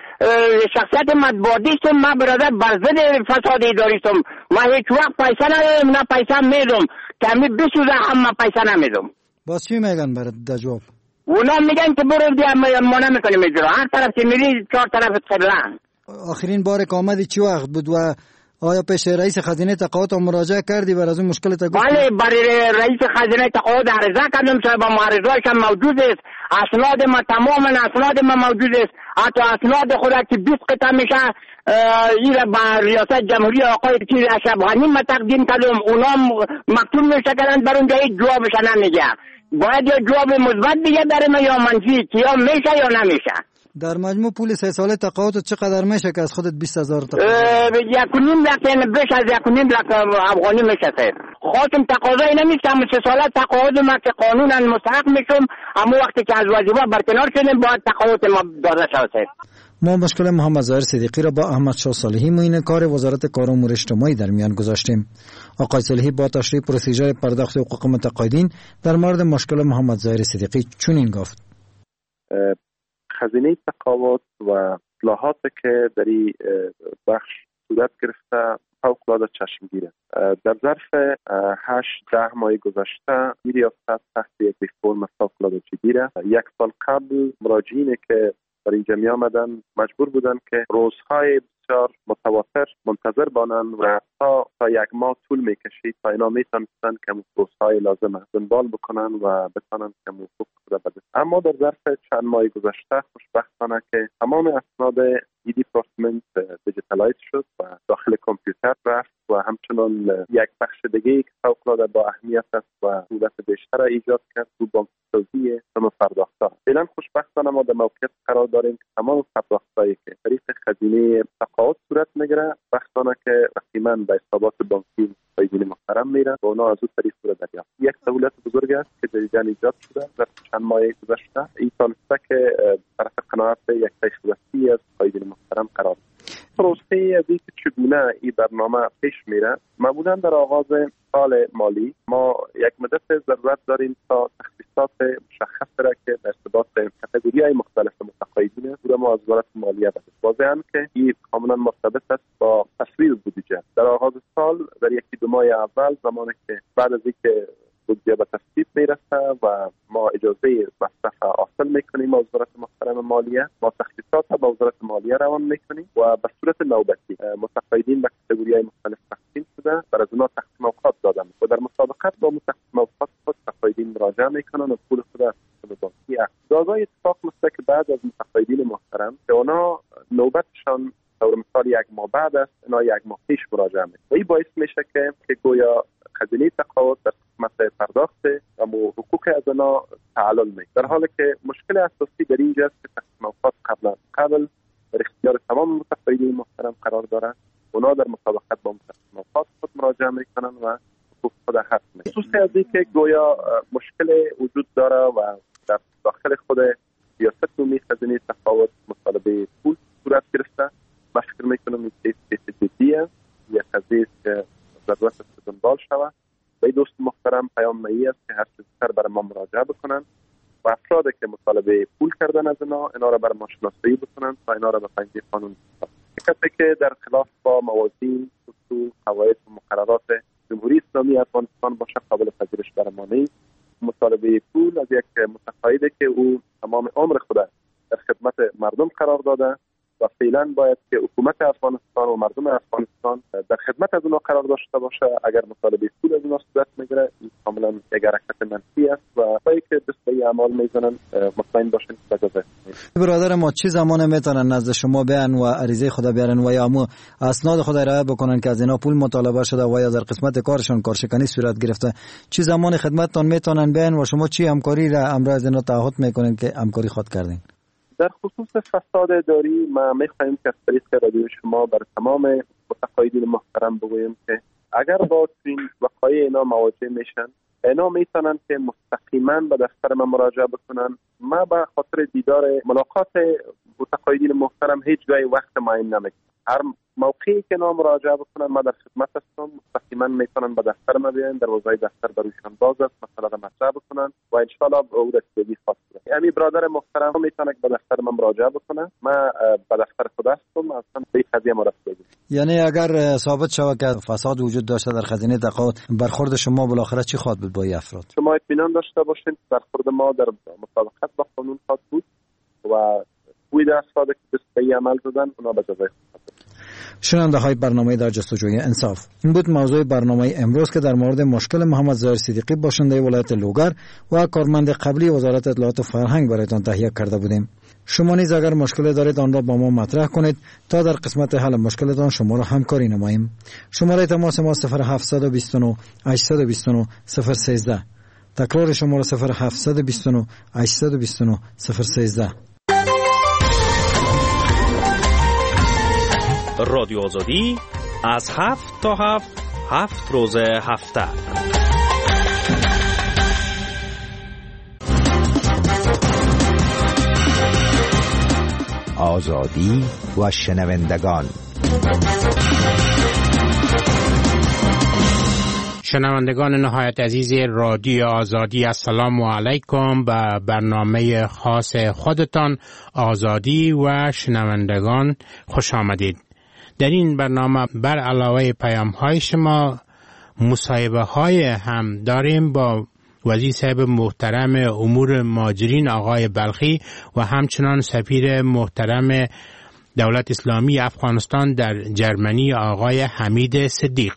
شخصیت مطبوعاتیستم، ما برادر بر ضد فساد اداریستم، ما هیچ وقت پیسه ندارم نه پیسه میدم، کمی بسوزه اما پیسه نمیدم. باز چی میگن برات در جواب؟ اونا میگن که برو دیگه ما نمیکنیم اجرا، هر طرف که میری چهار طرف قبلن. آخرین بار که آمدی چی وقت بود و آیا پیش رئیس خزینه تقاعد مراجعه کردی و از اون مشکلت گفت؟ بله، برای رئیس خزینه تقاعد عرضه کردم صاحب، معرضه‌اش هم موجود است، اسناد ما تماما اسناد ما موجود است، حتی اسناد خود که بیست قطعه میشه این را با ریاست جمهوری آقای چیز اشرف غنی ما تقدیم کردم، اونا مکتوب نوشته کردن بر اونجا هیچ جوابش نمیگه. باید یا جواب مثبت دیگه برای یا منفی که یا میشه یا نمیشه. در مجموع پول سه ساله تقاعد چقدر میشه که از خودت بیست هزار تقاعد؟ یک و نیم لک، یعنی بیش از یک و نیم لک افغانی میشه سر. خواستم تقاضایی نمیشم، سه ساله تقاعد ما که قانونا مستحق میشم، اما وقتی که از واجبات برکنار شدیم باید تقاعد ما داده شود سر. ما مشکل محمد ظاهر صدیقی را با احمد شاه صالحی معین کار وزارت کار و امور اجتماعی در میان گذاشتیم. آقای صالحی با تشریح پروسیجر پرداخت حقوق متقاعدین در مورد مشکل محمد ظاهر صدیقی چنین گفت: خزینه تقاعد و اصلاحاتی که در این بخش صورت گرفته فوق‌العاده چشمگیره. در ظرف هشت ده ماه گذشته این ریاست تحت یک ریفرم فوق‌العاده جدیه. یک سال قبل مراجعینی که در اینجا می آمدن مجبور بودن که روزهای بسیار متواتر منتظر بانند و تا تا یک ماه طول میکشید تا اینا میتونستن که روزهای لازمه دنبال بکنن و بتونن که حقوق خود بده. اما در ظرف چند ماه گذشته خوشبختانه که تمام اسناد ای دیپارتمنت دیجیتالایز شد و داخل کامپیوتر رفت و همچنان یک بخش دیگه که فوق‌العاده با اهمیت است و سهولت بیشتر ایجاد کرد تو بانک‌سازی تمام پرداخت‌ها. فعلا خوشبختانه ما در موقعیت قرار داریم که تمام پرداخت‌هایی که طریق خزینه تقاعد صورت میگیره وقتانه که رسما به حسابات بانکی فایدین محترم میره و اونا از اون طریق صورت دریافت. یک سهولت بزرگ است که در ایران ایجاد شده در چند ماه گذشته. این تانسته که طرف قناعت یک پیش‌رفتی از فایدین محترم قرار پروسه از اینکه چگونه این برنامه پیش میره. معمولا در آغاز سال مالی ما یک مدت ضرورت داریم تا تخصیصات مشخص را که در ارتباط به کاتگوری‌های مختلف متقاعدین رو ما از وزارت مالیه بدیم. واضحاً که این کاملا مرتبط است با تصویب بودجه. در آغاز سال در یکی دو ماه اول زمانی که بعد از اینکه بودجه به تصویب میرسه و ما اجازه مصرف حاصل میکنیم از وزارت محترم محترم مالیه ما تخصیصات با وزارت مالیه روان میکنیم و به صورت نوبتی متقاعدین به کاتگوری‌های مختلف تقسیم شده بر از اونها تقسیم اوقات دادن و در مسابقات با متقسیم اوقات خود متقاعدین مراجعه میکنن و پول خود از بانکی اقتضای اتفاق میفته که بعد از متقاعدین محترم که اونا نوبتشان طور مثال یک ماه بعد است اینا یک ماه پیش مراجعه میکنن و این باعث میشه که که گویا خزینه تقاعد در قسمت پرداخت و حقوق از اونا تعلل میکنه، در حالی که مشکل اساسی در اینجا است که تقسیم اوقات قبل قبل در اختیار تمام متقاعدین محترم قرار داره. اونا در مسابقات با تقسیم اوقات خود مراجعه میکنن و حقوق خود حق میکنن. خصوصی از اینکه گویا مشکل وجود داره و در داخل خود سیاست عمومی خزینه تقاعد مطالبه پول صورت گرفته. من فکر میکنم این کیس جدیه، یک قضیه که ضرورت است که دنبال شود. و دوست محترم پیام می است که هر چه زودتر برای ما مراجعه بکنن و افرادی که مطالبه پول کردن از اینا اینا را برای ما شناسایی بکنن تا اینا را به پنجه قانون بسپارن. کسی که در خلاف با موازین، اصول، قواعد و مقررات جمهوری اسلامی افغانستان باشه قابل پذیرش برای ما نیست. مطالبه پول از یک متقاعد که او تمام عمر خود در خدمت مردم قرار داده و فعلا باید که حکومت افغانستان و مردم افغانستان در خدمت از اونها قرار داشته باشه. اگر مطالبه پول از اونها صورت میگیره این کاملا یک حرکت منفی است و وقتی که دست به اعمال میزنن مطمئن باشین که بجازه. برادر ما چه زمان میتونن نزد شما بیان و عریضه خود بیارن و یا مو اسناد خود ارائه بکنن که از اینا پول مطالبه شده و یا در قسمت کارشون کارشکنی صورت گرفته؟ چه زمان خدمتتون میتونن بیان و شما چی همکاری را امروز از اینا تعهد میکنین که همکاری خود کردین؟ در خصوص فساد اداری ما می‌خواهیم که از طریق رادیو شما بر تمام متقاعدین محترم بگوییم که اگر با این وقایع اینا مواجه میشن اینا میتونن که مستقیما به دفتر ما مراجعه بکنن. ما به خاطر دیدار ملاقات متقاعدین محترم هیچ جای وقت معین نمیکنم. هر موقعی که اینا مراجعه بکنن ما در خدمت هستم. مستقیما میتونن به دفتر ما بیان، دروازه دفتر بروشان باز است، مسئله را مطرح بکنن و ان شاء الله او رسیدگی خواهد کرد. یعنی برادر محترم میتونه که به دفتر ما مراجعه بکنه. ما به دفتر خود هستم اصلا به خزینه ما رسیدگی. یعنی اگر ثابت شود که فساد وجود داشته در خزینه تقاعد برخورد شما بالاخره چی خواهد بود با این افراد؟ شما اطمینان داشته باشین برخورد ما در مطابقت با قانون خواهد بود و کوی افراد که دست به عمل زدن اونا به جزای شنونده های برنامه در جستجوی انصاف. این بود موضوع برنامه امروز که در مورد مشکل محمد ظاهر صدیقی باشنده ولایت لوگر و کارمند قبلی وزارت اطلاعات و فرهنگ برایتان تهیه کرده بودیم. شما نیز اگر مشکل دارید آن را با ما مطرح کنید تا در قسمت حل مشکلتان شما را همکاری نماییم. شماره تماس ما صفر هفت دو نه هشت دو نه صفر یک سه. تکرار شماره صفر هفت دو نه هشت دو نه صفر یک سه. رادیو آزادی از هفت تا هفت هفت روز هفته. آزادی و شنوندگان. شنوندگان نهایت عزیز رادیو آزادی، السلام علیکم. به برنامه خاص خودتان آزادی و شنوندگان خوش آمدید. در این برنامه بر علاوه پیام های شما مصاحبه های هم داریم با وزیر صاحب محترم امور مهاجرین آقای بلخی و همچنان سفیر محترم دولت اسلامی افغانستان در جرمنی آقای حمید صدیق.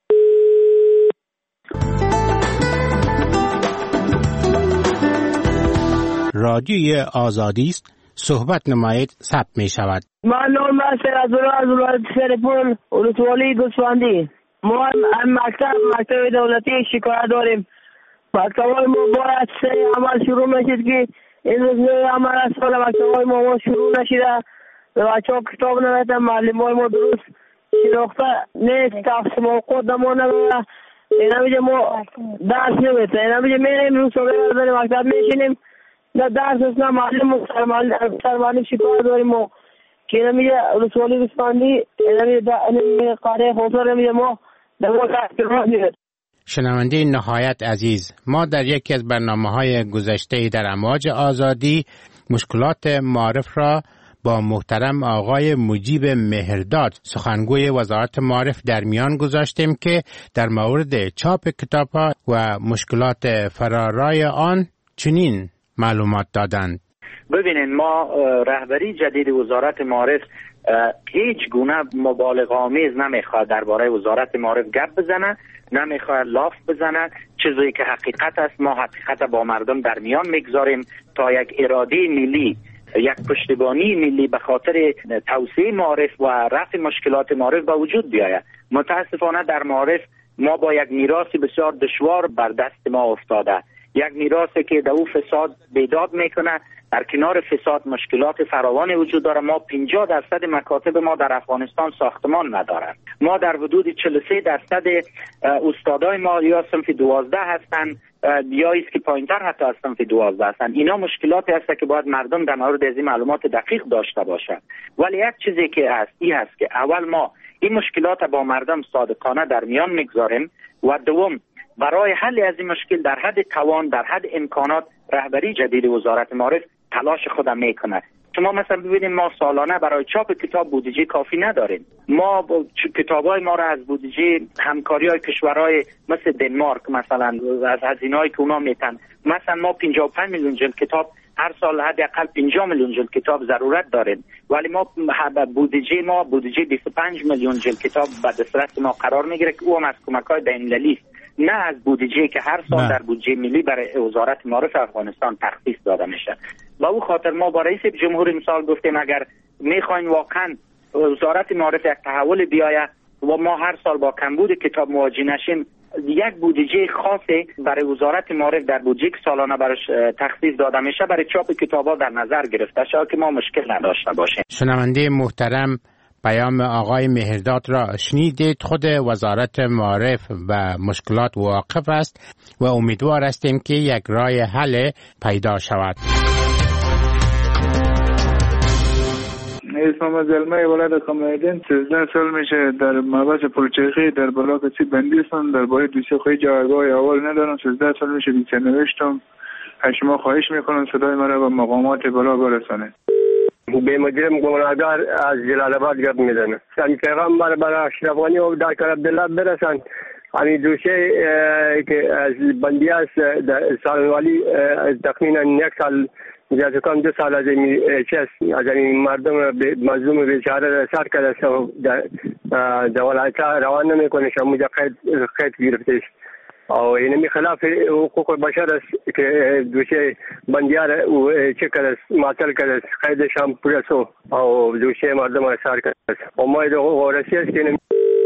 رادیوی آزادی است، صحبت نمایید، ثبت می شود. من نام از ولایت سرپل ولسوالی گوسفندی. ما هم مکتب مکتب دولتی شکایت داریم. مکتب‌های ما باید سری عمل شروع نشید که این روز نه عمل از سال مکتب‌های ما شروع نشیده. بچه‌ها کتاب نمیدن، معلم‌های ما درست شناخته نیست، تقسیم اوقات ما نداره. اینا میگه ما درس نمیده. اینا میگه میریم روز صبح داریم مکتب میشینیم. نه درس است نه معلم سرمعلم شکایت داریم ما که اینا میگه رسوالی گوسفندی اینا میگه قاره خوصر میگه ما در ما درس میده. شنونده نهایت عزیز، ما در یکی از برنامه‌های گذشته در امواج آزادی مشکلات معارف را با محترم آقای مجیب مهرداد سخنگوی وزارت معارف در میان گذاشتیم که در مورد چاپ کتاب‌ها و مشکلات فرارای آن چنین معلومات دادند. ببینید ما رهبری جدید وزارت معارف هیچ گونه مبالغه آمیز نمیخواد درباره وزارت معارف گپ بزنه، نمیخواد لاف بزنه. چیزی که حقیقت است ما حقیقت با مردم در میان میگذاریم تا یک اراده ملی، یک پشتیبانی ملی به خاطر توسعه معارف و رفع مشکلات معارف به وجود بیاید. متاسفانه در معارف ما با یک میراث بسیار دشوار بر دست ما افتاده، یک میراثی که در او فساد بیداد میکنه. در کنار فساد مشکلات فراوان وجود داره. ما پنجاه درصد مکاتب ما در افغانستان ساختمان ندارن. ما در حدود چهل و سه درصد استادای ما یا صنف دوازده هستن یا است که پایینتر حتی از صنف دوازده هستن. اینا مشکلاتی هست که باید مردم در مورد از این معلومات دقیق داشته باشند. ولی یک چیزی که هست این هست که اول ما این مشکلات با مردم صادقانه در میان میگذاریم و دوم برای حل از این مشکل در حد توان در حد امکانات رهبری جدید وزارت معارف تلاش خودم میکنه. شما مثلا ببینید ما سالانه برای چاپ کتاب بودجه کافی نداریم. ما کتابای ما را از بودجه همکاری های کشورهای مثل دنمارک مثلا از هزینه‌ای که اونا میتن، مثلا ما پنجاه و پنج میلیون جلد کتاب هر سال حداقل پنجاه میلیون جلد کتاب ضرورت داریم، ولی ما بودجه ما بودجه بیست و پنج میلیون جلد کتاب به دسترس ما قرار میگیره که او هم از کمک‌های بین‌المللی است، نه از بودجه که هر سال در بودجه ملی برای وزارت معارف افغانستان تخصیص داده میشه. با او خاطر ما با رئیس جمهور امسال گفتیم اگر میخواین واقعا وزارت معارف یک تحول بیاید و ما هر سال با کمبود کتاب مواجه نشیم، یک بودجه خاصی برای وزارت معارف در بودجه که سالانه برش تخصیص داده میشه برای چاپ کتابا در نظر گرفته شود که ما مشکل نداشته باشیم. شنونده محترم پیام آقای مهرداد را شنیدید. خود وزارت معارف و مشکلات واقف است و امیدوار هستیم که یک راه حل پیدا شود. اسمم زلمه ولایت قمایدین سیزده سال میشه در محبس پلچرخی در بلاک سی بندی هستم. درباره دوسیه خواهی جوابگاه اول ندارم. سیزده سال میشه دوسیه نوشتم. شما خواهش میکنم صدای مرا به مقامات بالا برسانید. به مجرم گناهکار از جلال آباد گپ میزنه. این پیغام بر بر اشرف غنی و دکتر عبدالله برسان. همین دوسیه که از بندی است سالوالی تقریبا یک سال یا کم دو سال از این چیز از این مردم مظلوم بیچاره سر کرده در ولایت روان نمیکنه. شما قید قید گرفته او اینمی خلاف حقوق بشر است که دوشه بندیار او چه کرده معطل کرده قیدش هم پرسو او دوشه مردم اثر کرده و ما ایده غورسی است که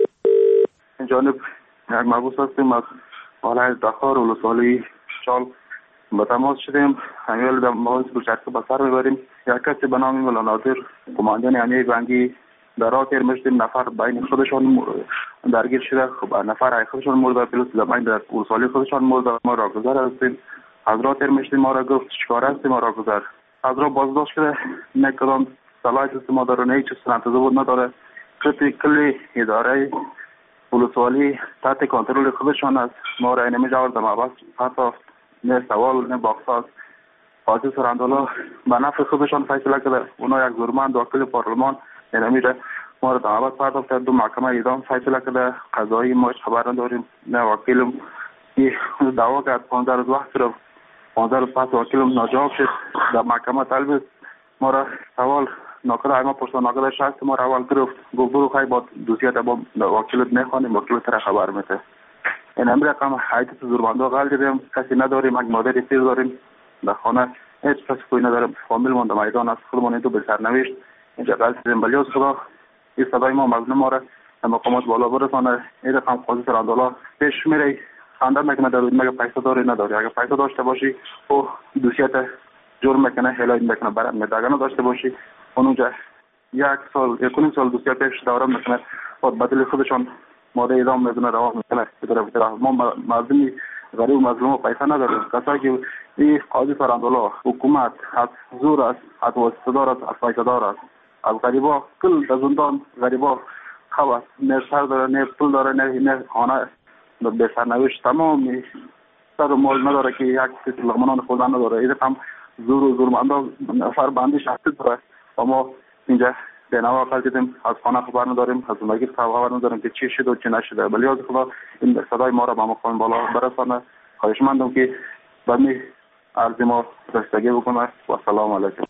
جانب یک مبوس هستیم از ولایت دخار و لسالی شال با تماس شدیم. همیل در مباحث بچرکه به سر میبریم. یک کسی به نام مولا ناظر کماندان امنیه بنگی در راه تیر میشدیم، نفر بین خودشان درگیر شده. خب نفر خودشان مرده، پلیس زمین در ورسالی خودشان مرده. ما را گذر هستیم. از راه تیر میشدیم، ما را گفت چیکار هستیم، ما را گذر از راه بازداشت شده. نه کدام صلاحیت ما داره، نه هیچ سنت بود نداره. کسی کلی اداره ولسوالی تحت کنترل خودشان است. ما را نمیشه آورد محبس حتی نه سوال نه باقصاست. قاضی سرندالا به نفع خودشان فیصله کرده. اونا یک زورمند وکیل پارلمان نمیره ما را دعوت پرداخت کرد. دو محکمه اعدام فیصله کرده. قضایی ما خبر نداریم. نه وکیلم دعوا کرد پانزده روز وقت رو پانزده روز پس وکیلم ناجواب شد. در محکمه طلب ما را سوال ناکرده ما پرسان ناکرده شخص ما را اول گرفت گفت برو خواهی با دوسیت با وکیلت میخوانیم وکیلت را خبر میده. این همین رقم حیثیت زورمندا غل دیدیم. کسی نداریم. یک مادر پیر داریم در خانه. هیچ کسی کوئی نداریم. فامیل من در میدان است. خودمون این تو به سرنوشت اینجا غل دیدیم. بلیاز خدا این صدای ما مظلوم ما را مقامات بالا برسانه. این رقم قاضی سرندالا پیش میره خنده میکنه در مگه پیسه داری نداری. اگه پیسه داشته باشی او دوسیت جرم میکنه هلای میکنه برات میده. اگه نداشته باشی اونجا یک سال یک سال دوسیت پیش دوره میکنه و بدل خودشان ماده اعدام میکنه راه میکنه. به ما مظلومی غریب مظلوم پیسه نداره. کسایی که این قاضی سرندالا حکومت از زور است، از واسطه‌دار است، از پیسه‌دار است. از غریبا کل در زندان غریبا خواست نه سر داره نه پول داره نه نه خانه به سرنوشت تمام سر و مال نداره که یک کسی لغمنان خودن نداره. این هم زور و زورمندا نفر بندی شخصی داره و ما اینجا به نوا قل دیدیم. از خانه خبر نداریم، از زندگی خبر نداریم که چی شد و چی نشده. ولی از خدا این صدای ما را به مقام بالا برسانه. خواهشمندم که بمی عرض ما رسیدگی بکنه و سلام علیکم.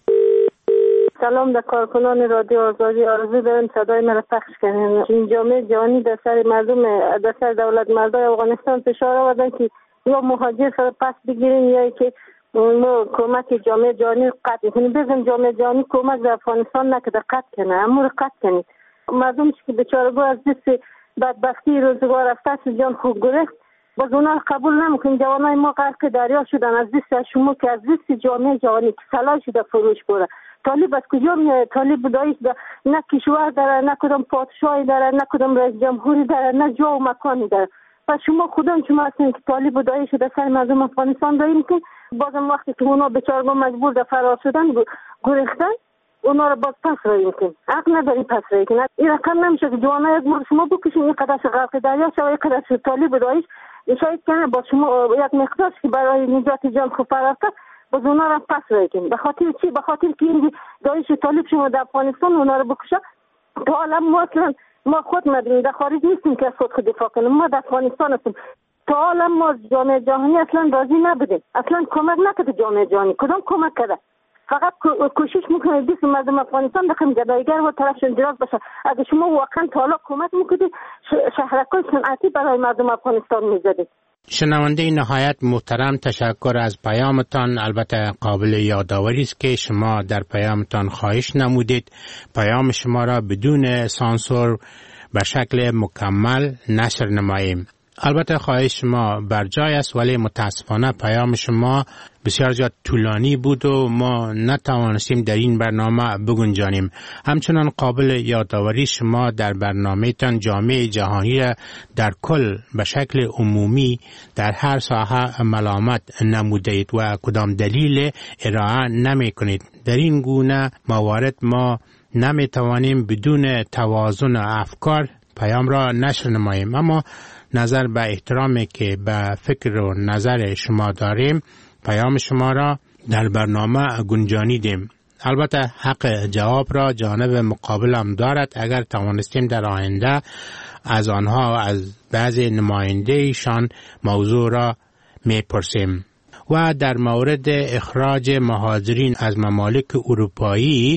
سلام در کارکنان رادیو آزادی، آرزو دارم صدای مرا پخش کنین. این جامعه جهانی در سر مردم، در سر دولت مردای افغانستان فشار آوردن که یا مهاجر سر پس بگیرین یا که ما کمک جامعه جهانی قطع کنیم. بزن جامعه جهانی کمک در افغانستان نکرده، قطع کنه، امور قطع کنید. مردم که بیچارگو از دست بدبختی روزگار رفته جان خوب گرفت، باز اونا قبول نمیکنیم. جوانای ما غرق دریا شدن از دست شما که از دست جامعه جهانی که سلاح شده فروش بره. طالب از کجا میاد؟ طالب دایش ده نه کشور داره، نه کدام پادشاهی داره، نه کدام رئیس جمهوری داره، نه جا و مکانی داره. پس شما خودم شما هستین که طالب دایش در سر مردم افغانستان داریم که بازم وقتی که اونا بیچارگان مجبور در فرار شدن گریختن، اونا رو باز پس رایی کنیم. حق نداری پس رایی کنیم. این رقم نمیشه که جوانای از مورد شما بکشین این قدرش غرق دریا شد و این قدرش طالب دایش شاید کنه با شما یک مقدار که برای نجات جان خوب فرار کرد باز اونا رو پس رایی کنیم. به خاطر چی؟ به خاطر که این دایش طالب شما در افغانستان اونا رو بکشه. تا حالا ما اصلا ما خود مدنی در خارج نیستیم که از خود خود دفاع کنیم. ما در افغانستان هستیم. تا حالا ما جامعه جهانی اصلا راضی نبودیم. اصلا کمک نکرده جامعه جهانی. کدام کمک کرده؟ فقط کوشش میکنه دست مردم افغانستان بخیم گدایگر و طرفشون دراز باشه. اگه شما واقعا تا حالا کمک میکنید شهرکای صنعتی برای مردم افغانستان میزدید. شنونده نهایت محترم، تشکر از پیامتان. البته قابل یادآوری است که شما در پیامتان خواهش نمودید پیام شما را بدون سانسور به شکل مکمل نشر نماییم. البته خواهش شما بر جای است، ولی متاسفانه پیام شما بسیار زیاد طولانی بود و ما نتوانستیم در این برنامه بگنجانیم. همچنان قابل یادآوری شما در برنامه تان جامعه جهانی را در کل به شکل عمومی در هر ساحه ملامت نمودید و کدام دلیل ارائه نمی کنید. در این گونه موارد ما نمی توانیم بدون توازن افکار پیام را نشر نماییم. اما نظر به احترامی که به فکر و نظر شما داریم پیام شما را در برنامه گنجانیدیم. البته حق جواب را جانب مقابل هم دارد. اگر توانستیم در آینده از آنها از بعضی نماینده ایشان موضوع را میپرسیم. و در مورد اخراج مهاجرین از ممالک اروپایی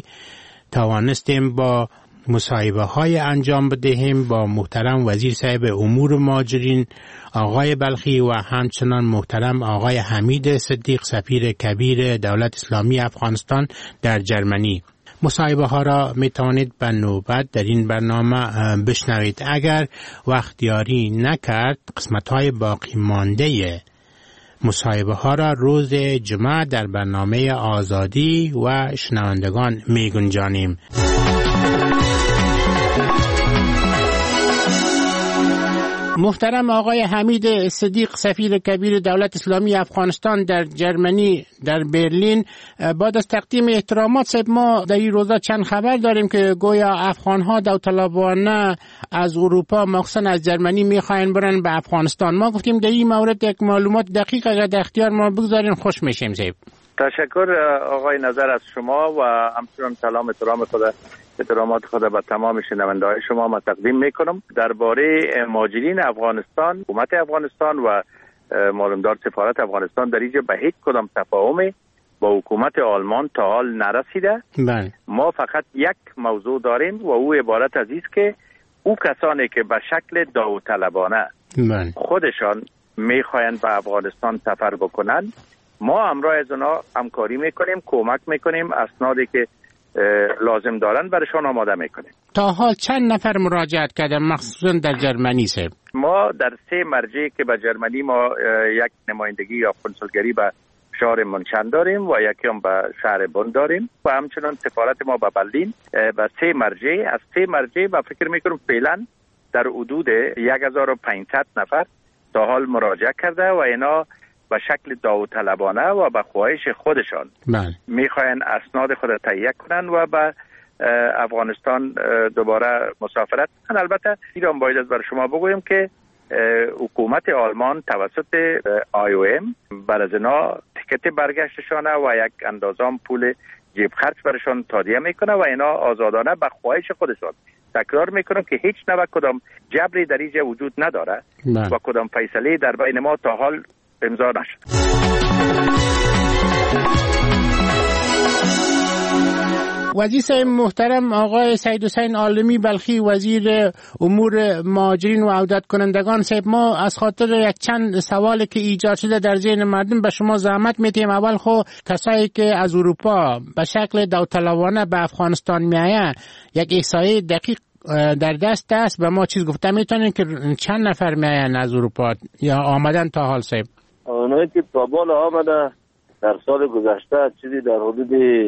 توانستیم با مصاحبه های انجام بدهیم با محترم وزیر صاحب امور مهاجرین آقای بلخی و همچنان محترم آقای حمید صدیق سفیر کبیر دولت اسلامی افغانستان در جرمنی. مصاحبه ها را می توانید به نوبت در این برنامه بشنوید. اگر وقت یاری نکرد قسمت های باقی مانده مصاحبه ها را روز جمعه در برنامه آزادی و شنوندگان می گنجانیم. محترم آقای حمید صدیق سفیر کبیر دولت اسلامی افغانستان در جرمنی در برلین، بعد از تقدیم احترامات صاحب ما در این روزا چند خبر داریم که گویا افغان‌ها داوطلبانه از اروپا مخصوصا از جرمنی میخواین برن به افغانستان. ما گفتیم در این مورد یک معلومات دقیق اگر در اختیار ما بگذارین خوش میشیم صاحب. تشکر آقای نظر از شما و همچنان سلام احترام خود احترامات خود به تمام شنونده های شما ما تقدیم میکنم. درباره مهاجرین افغانستان، حکومت افغانستان و معلومدار سفارت افغانستان در اینجا به هیچ کدام تفاهمی با حکومت آلمان تا حال نرسیده. بله. ما فقط یک موضوع داریم و او عبارت از است که او کسانی که به شکل داوطلبانه بله. خودشان میخواین به افغانستان سفر بکنن، ما همراه از اونا همکاری میکنیم، کمک میکنیم، اسنادی که لازم دارن برشان آماده میکنیم. تا حال چند نفر مراجعت کردن مخصوصا در جرمنی صاحب؟ ما در سه مرجع که به جرمنی ما یک نمایندگی یا کنسولگری به شهر منشن داریم و یکی هم به شهر بن داریم و همچنان سفارت ما به برلین. به سه مرجع از سه مرجع با فکر میکنم فعلا در حدود یک هزار و پانصد نفر تا حال مراجعه کرده و اینا به شکل داوطلبانه و به خواهش خودشان میخواین اسناد خود تهیه کنن و به افغانستان دوباره مسافرت کنن. البته ایران باید از بر شما بگویم که حکومت آلمان توسط آی او ام بر از اینا تیکت برگشتشانه و یک اندازه پول جیب خرج برشان تادیه میکنه و اینا آزادانه به خواهش خودشان. تکرار میکنم که هیچ نوع کدام جبری در اینجا وجود نداره و کدام فیصله در بین ما تا حال امضا نشد. وزیر محترم آقای سید حسین عالمی بلخی، وزیر امور مهاجرین و عودت کنندگان، صاحب ما از خاطر یک چند سوالی که ایجاد شده در ذهن مردم به شما زحمت میدیم. اول خو کسایی که از اروپا به شکل داوطلبانه به افغانستان میآیند یک احصایه دقیق در دست است، به ما چیز گفته میتونین که چند نفر میآیند از اروپا یا آمدن تا حال؟ صاحب اونایی که تا بالا آمده در سال گذشته چیزی در حدود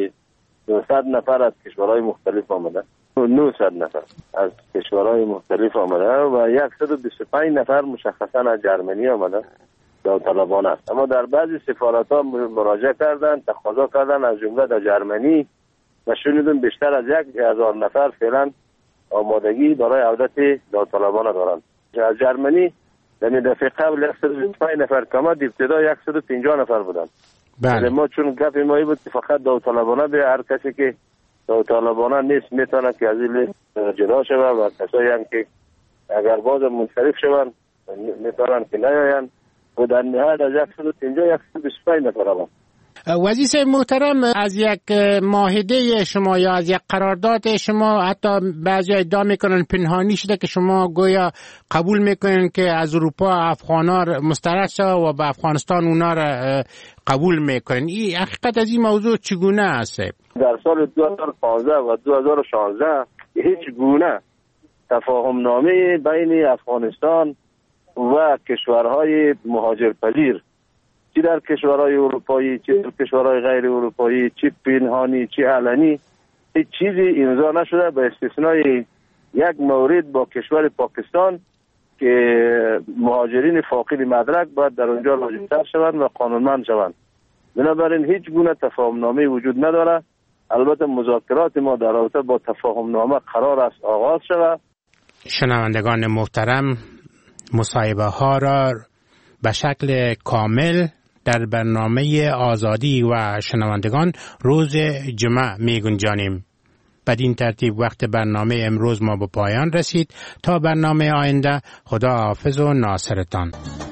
نهصد نفر از کشورهای مختلف آمده، نهصد نفر از کشورهای مختلف آمده و صد و بیست و پنج نفر مشخصا از جرمنی آمده داوطلبانه است. اما در بعضی سفارت ها مراجعه کردن، تقاضا کردن از جمله در جرمنی و شنیدم بیشتر از یک هزار نفر فعلا آمادگی برای عودت داوطلبانه دارند. از جرمنی در دفعه قبل صد و بیست و پنج نفر کما ابتدا صد و پنجاه نفر بودند. بله. ما چون گپ ما بود که فقط داوطلبانه به هر کسی که داوطلبانه نیست میتونه که از این لیست جدا شود و کسایی هم که اگر باز منصرف شوند میتونن که نیاین و در نهایت از صد و پنجاه صد و بیست و پنج نفر آمد. وزیر محترم، از یک معاهده شما یا از یک قرارداد شما حتی بعضی ادعا میکنن پنهانی شده که شما گویا قبول میکنین که از اروپا افغانا مسترد شد و به افغانستان اونا را قبول میکنین. این حقیقت از این موضوع چگونه است؟ در سال دو هزار و پانزده و دو هزار و شانزده هیچ گونه تفاهم نامه بین افغانستان و کشورهای مهاجرپذیر، چی در کشورهای اروپایی چی در کشورهای غیر اروپایی، چی پنهانی چی علنی، هیچ چیزی امضا نشده به استثنای یک مورد با کشور پاکستان که مهاجرین فاقد مدرک باید در اونجا راجع‌تر شوند و قانونمند شوند. بنابراین هیچ گونه تفاهم نامه وجود نداره. البته مذاکرات ما در رابطه با تفاهم نامه قرار است آغاز شود. شنوندگان محترم، مصاحبه ها را به شکل کامل در برنامه آزادی و شنوندگان روز جمعه می گنجانیم. بدین ترتیب وقت برنامه امروز ما به پایان رسید. تا برنامه آینده، خدا حافظ و ناصرتان.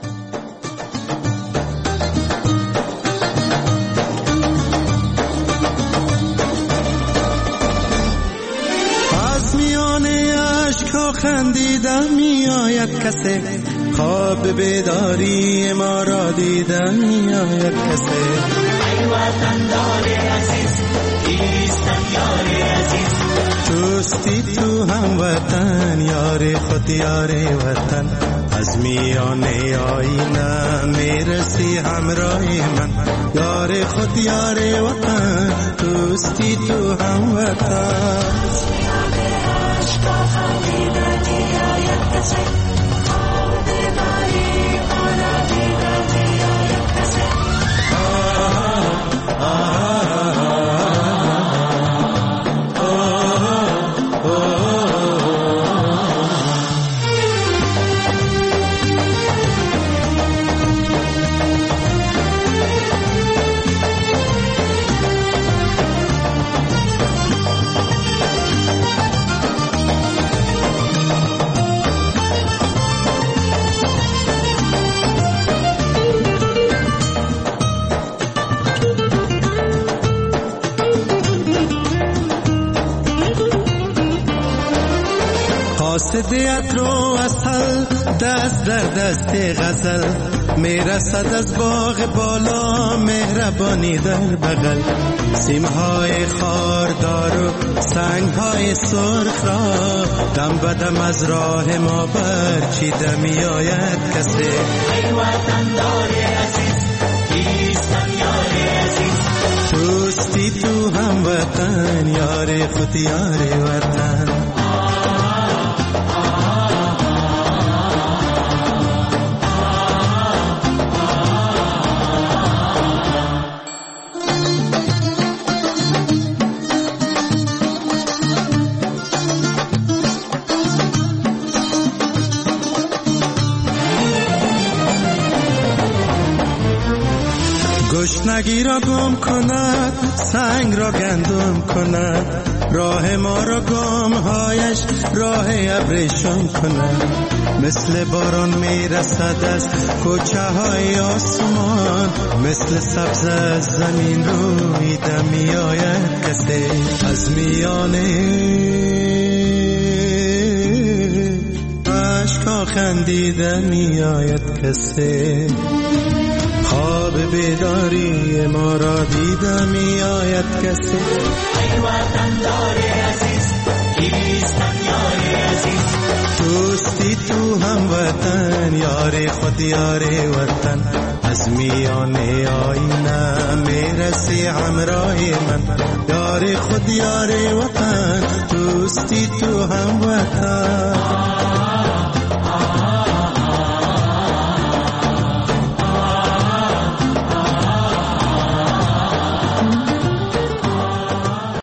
از میان اشک‌ها خندیدن می آید کسی، خواب بیداری ما را دیدن می آید کسی. ای وطندار عزیز، کیستم یار عزیز، توستی تو هم وطن، یار خود یار وطن. از میان آینه میرسی همراهی من، یار خود یار وطن، توستی تو هم وطن. از میان عشقا خندیدن می آید کسی، قاصدیت رو اصل دست در دست غزل، میرسد از باغ بالا مهربانی در بغل. سیمهای خاردار و سنگهای سرخ را دم بدم از راه ما برچیده می آید کسی. ای وطندار عزیز، کیستم یار عزیز، توستی تو هم وطن، یار خود یار وطن. سگی را گم کند، سنگ را گندم کند، راه ما را گامهایش راه ابریشم کند. مثل باران میرسد از کوچه های آسمان، مثل سبز از زمین رویده می آید کسی از میانه عشقا خندیده می آید کسی. خواب بیداری ما را دیده می آید کسی. ای وطن دار عزیز، کیستم یار عزیز، دوستی تو هم وطن، یار خود یار وطن. از میانه آینه میرسی همراه من، یار خود یار وطن، دوستی تو هم وطن.